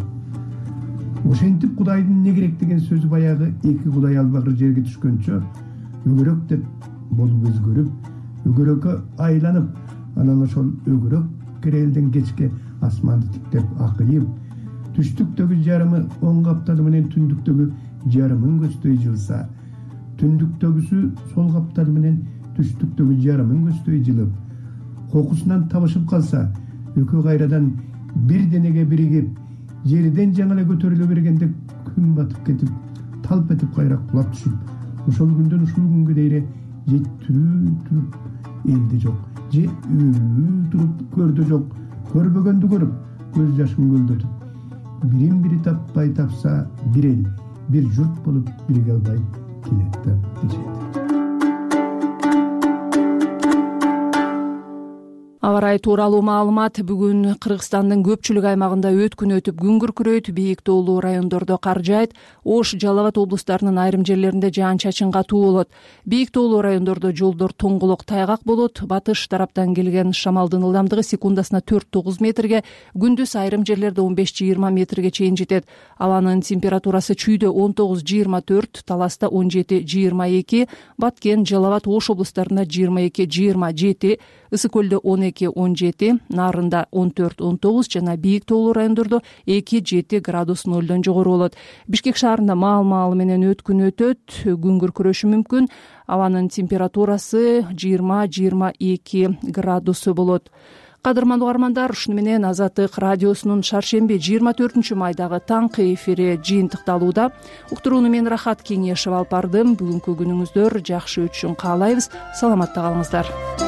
S14: ошентип Кудайдын эмне керек деген сөзү баягы эки Кудай албагыр жерге түшкөнчө өгөрөк деп болуп өзгөрүп, өгөрөккө айланып, анан ошол өгөрөк керелден кечке асманды тиктеп акыйып, түштүктөгү жарымы оң капталы менен түндүктөгү жарымын көздөй жылса, түндүктөгүсү сол капталы менен түштүктөгү жарымын көздөй жылып, кокусунан табышып калса, экөө кайрадан бир денеге биригип, жерден жаңы эле көтөрүлө бергенде күн батып кетип, талп этип кайра кулап түшүп, ошол күндөн ушул күнгө дейре же тирүү туруп элде жок, же өлүү туруп көрдө жок, көрбөгөндү көрүп, көз жашын көлдөтүп, бирин бири таппай тапса, бир эл, бир журт болуп бириге албай келет деп дешет.
S2: Аба ырайы тууралуу маалымат. Бүгүн Кыргызстандын көпчүлүк аймагында өткүн өтүп күн күркүрөйт, бийик тоолуу райондордо кар жаайт. Ош, Жалал Абад облустарынын айрым жерлеринде жаан-чачын катуу болот. Бийик тоолуу райондордо жолдор тоңголок, тайгак болот. Батыш тараптан келген шамалдын ылдамдыгы секундасына 4-9 метрге, күндүз айрым жерлерде 15-20 метрге чейин жетет. Абанын температурасы чүйдө 19-24, Таласта 17-22, Баткен, Жалал Абад, Ош облустарында 22-27, Ысык көлдө 12-17, Нарында 14-19 жана бийик тоолуу райондордо 2-7 градус нөлдөн жогору болот. Бишкек шаарында маал-маалы менен өткүн өтөт, күн күркүрөшү мүмкүн. Абанын температурасы 20-22 градусу болот. Кадырмандуу угармандар, ушуну менен Азаттык радиосунун шаршемби 24 майдагы таңкы эфири жыйынтыкталууда. Уктурууну мен Рахат Кеңешева алып бардым. Бүгүнкү күнүңүздөр жакшы өтүшүн каалайбыз. Саламатта калыңыздар.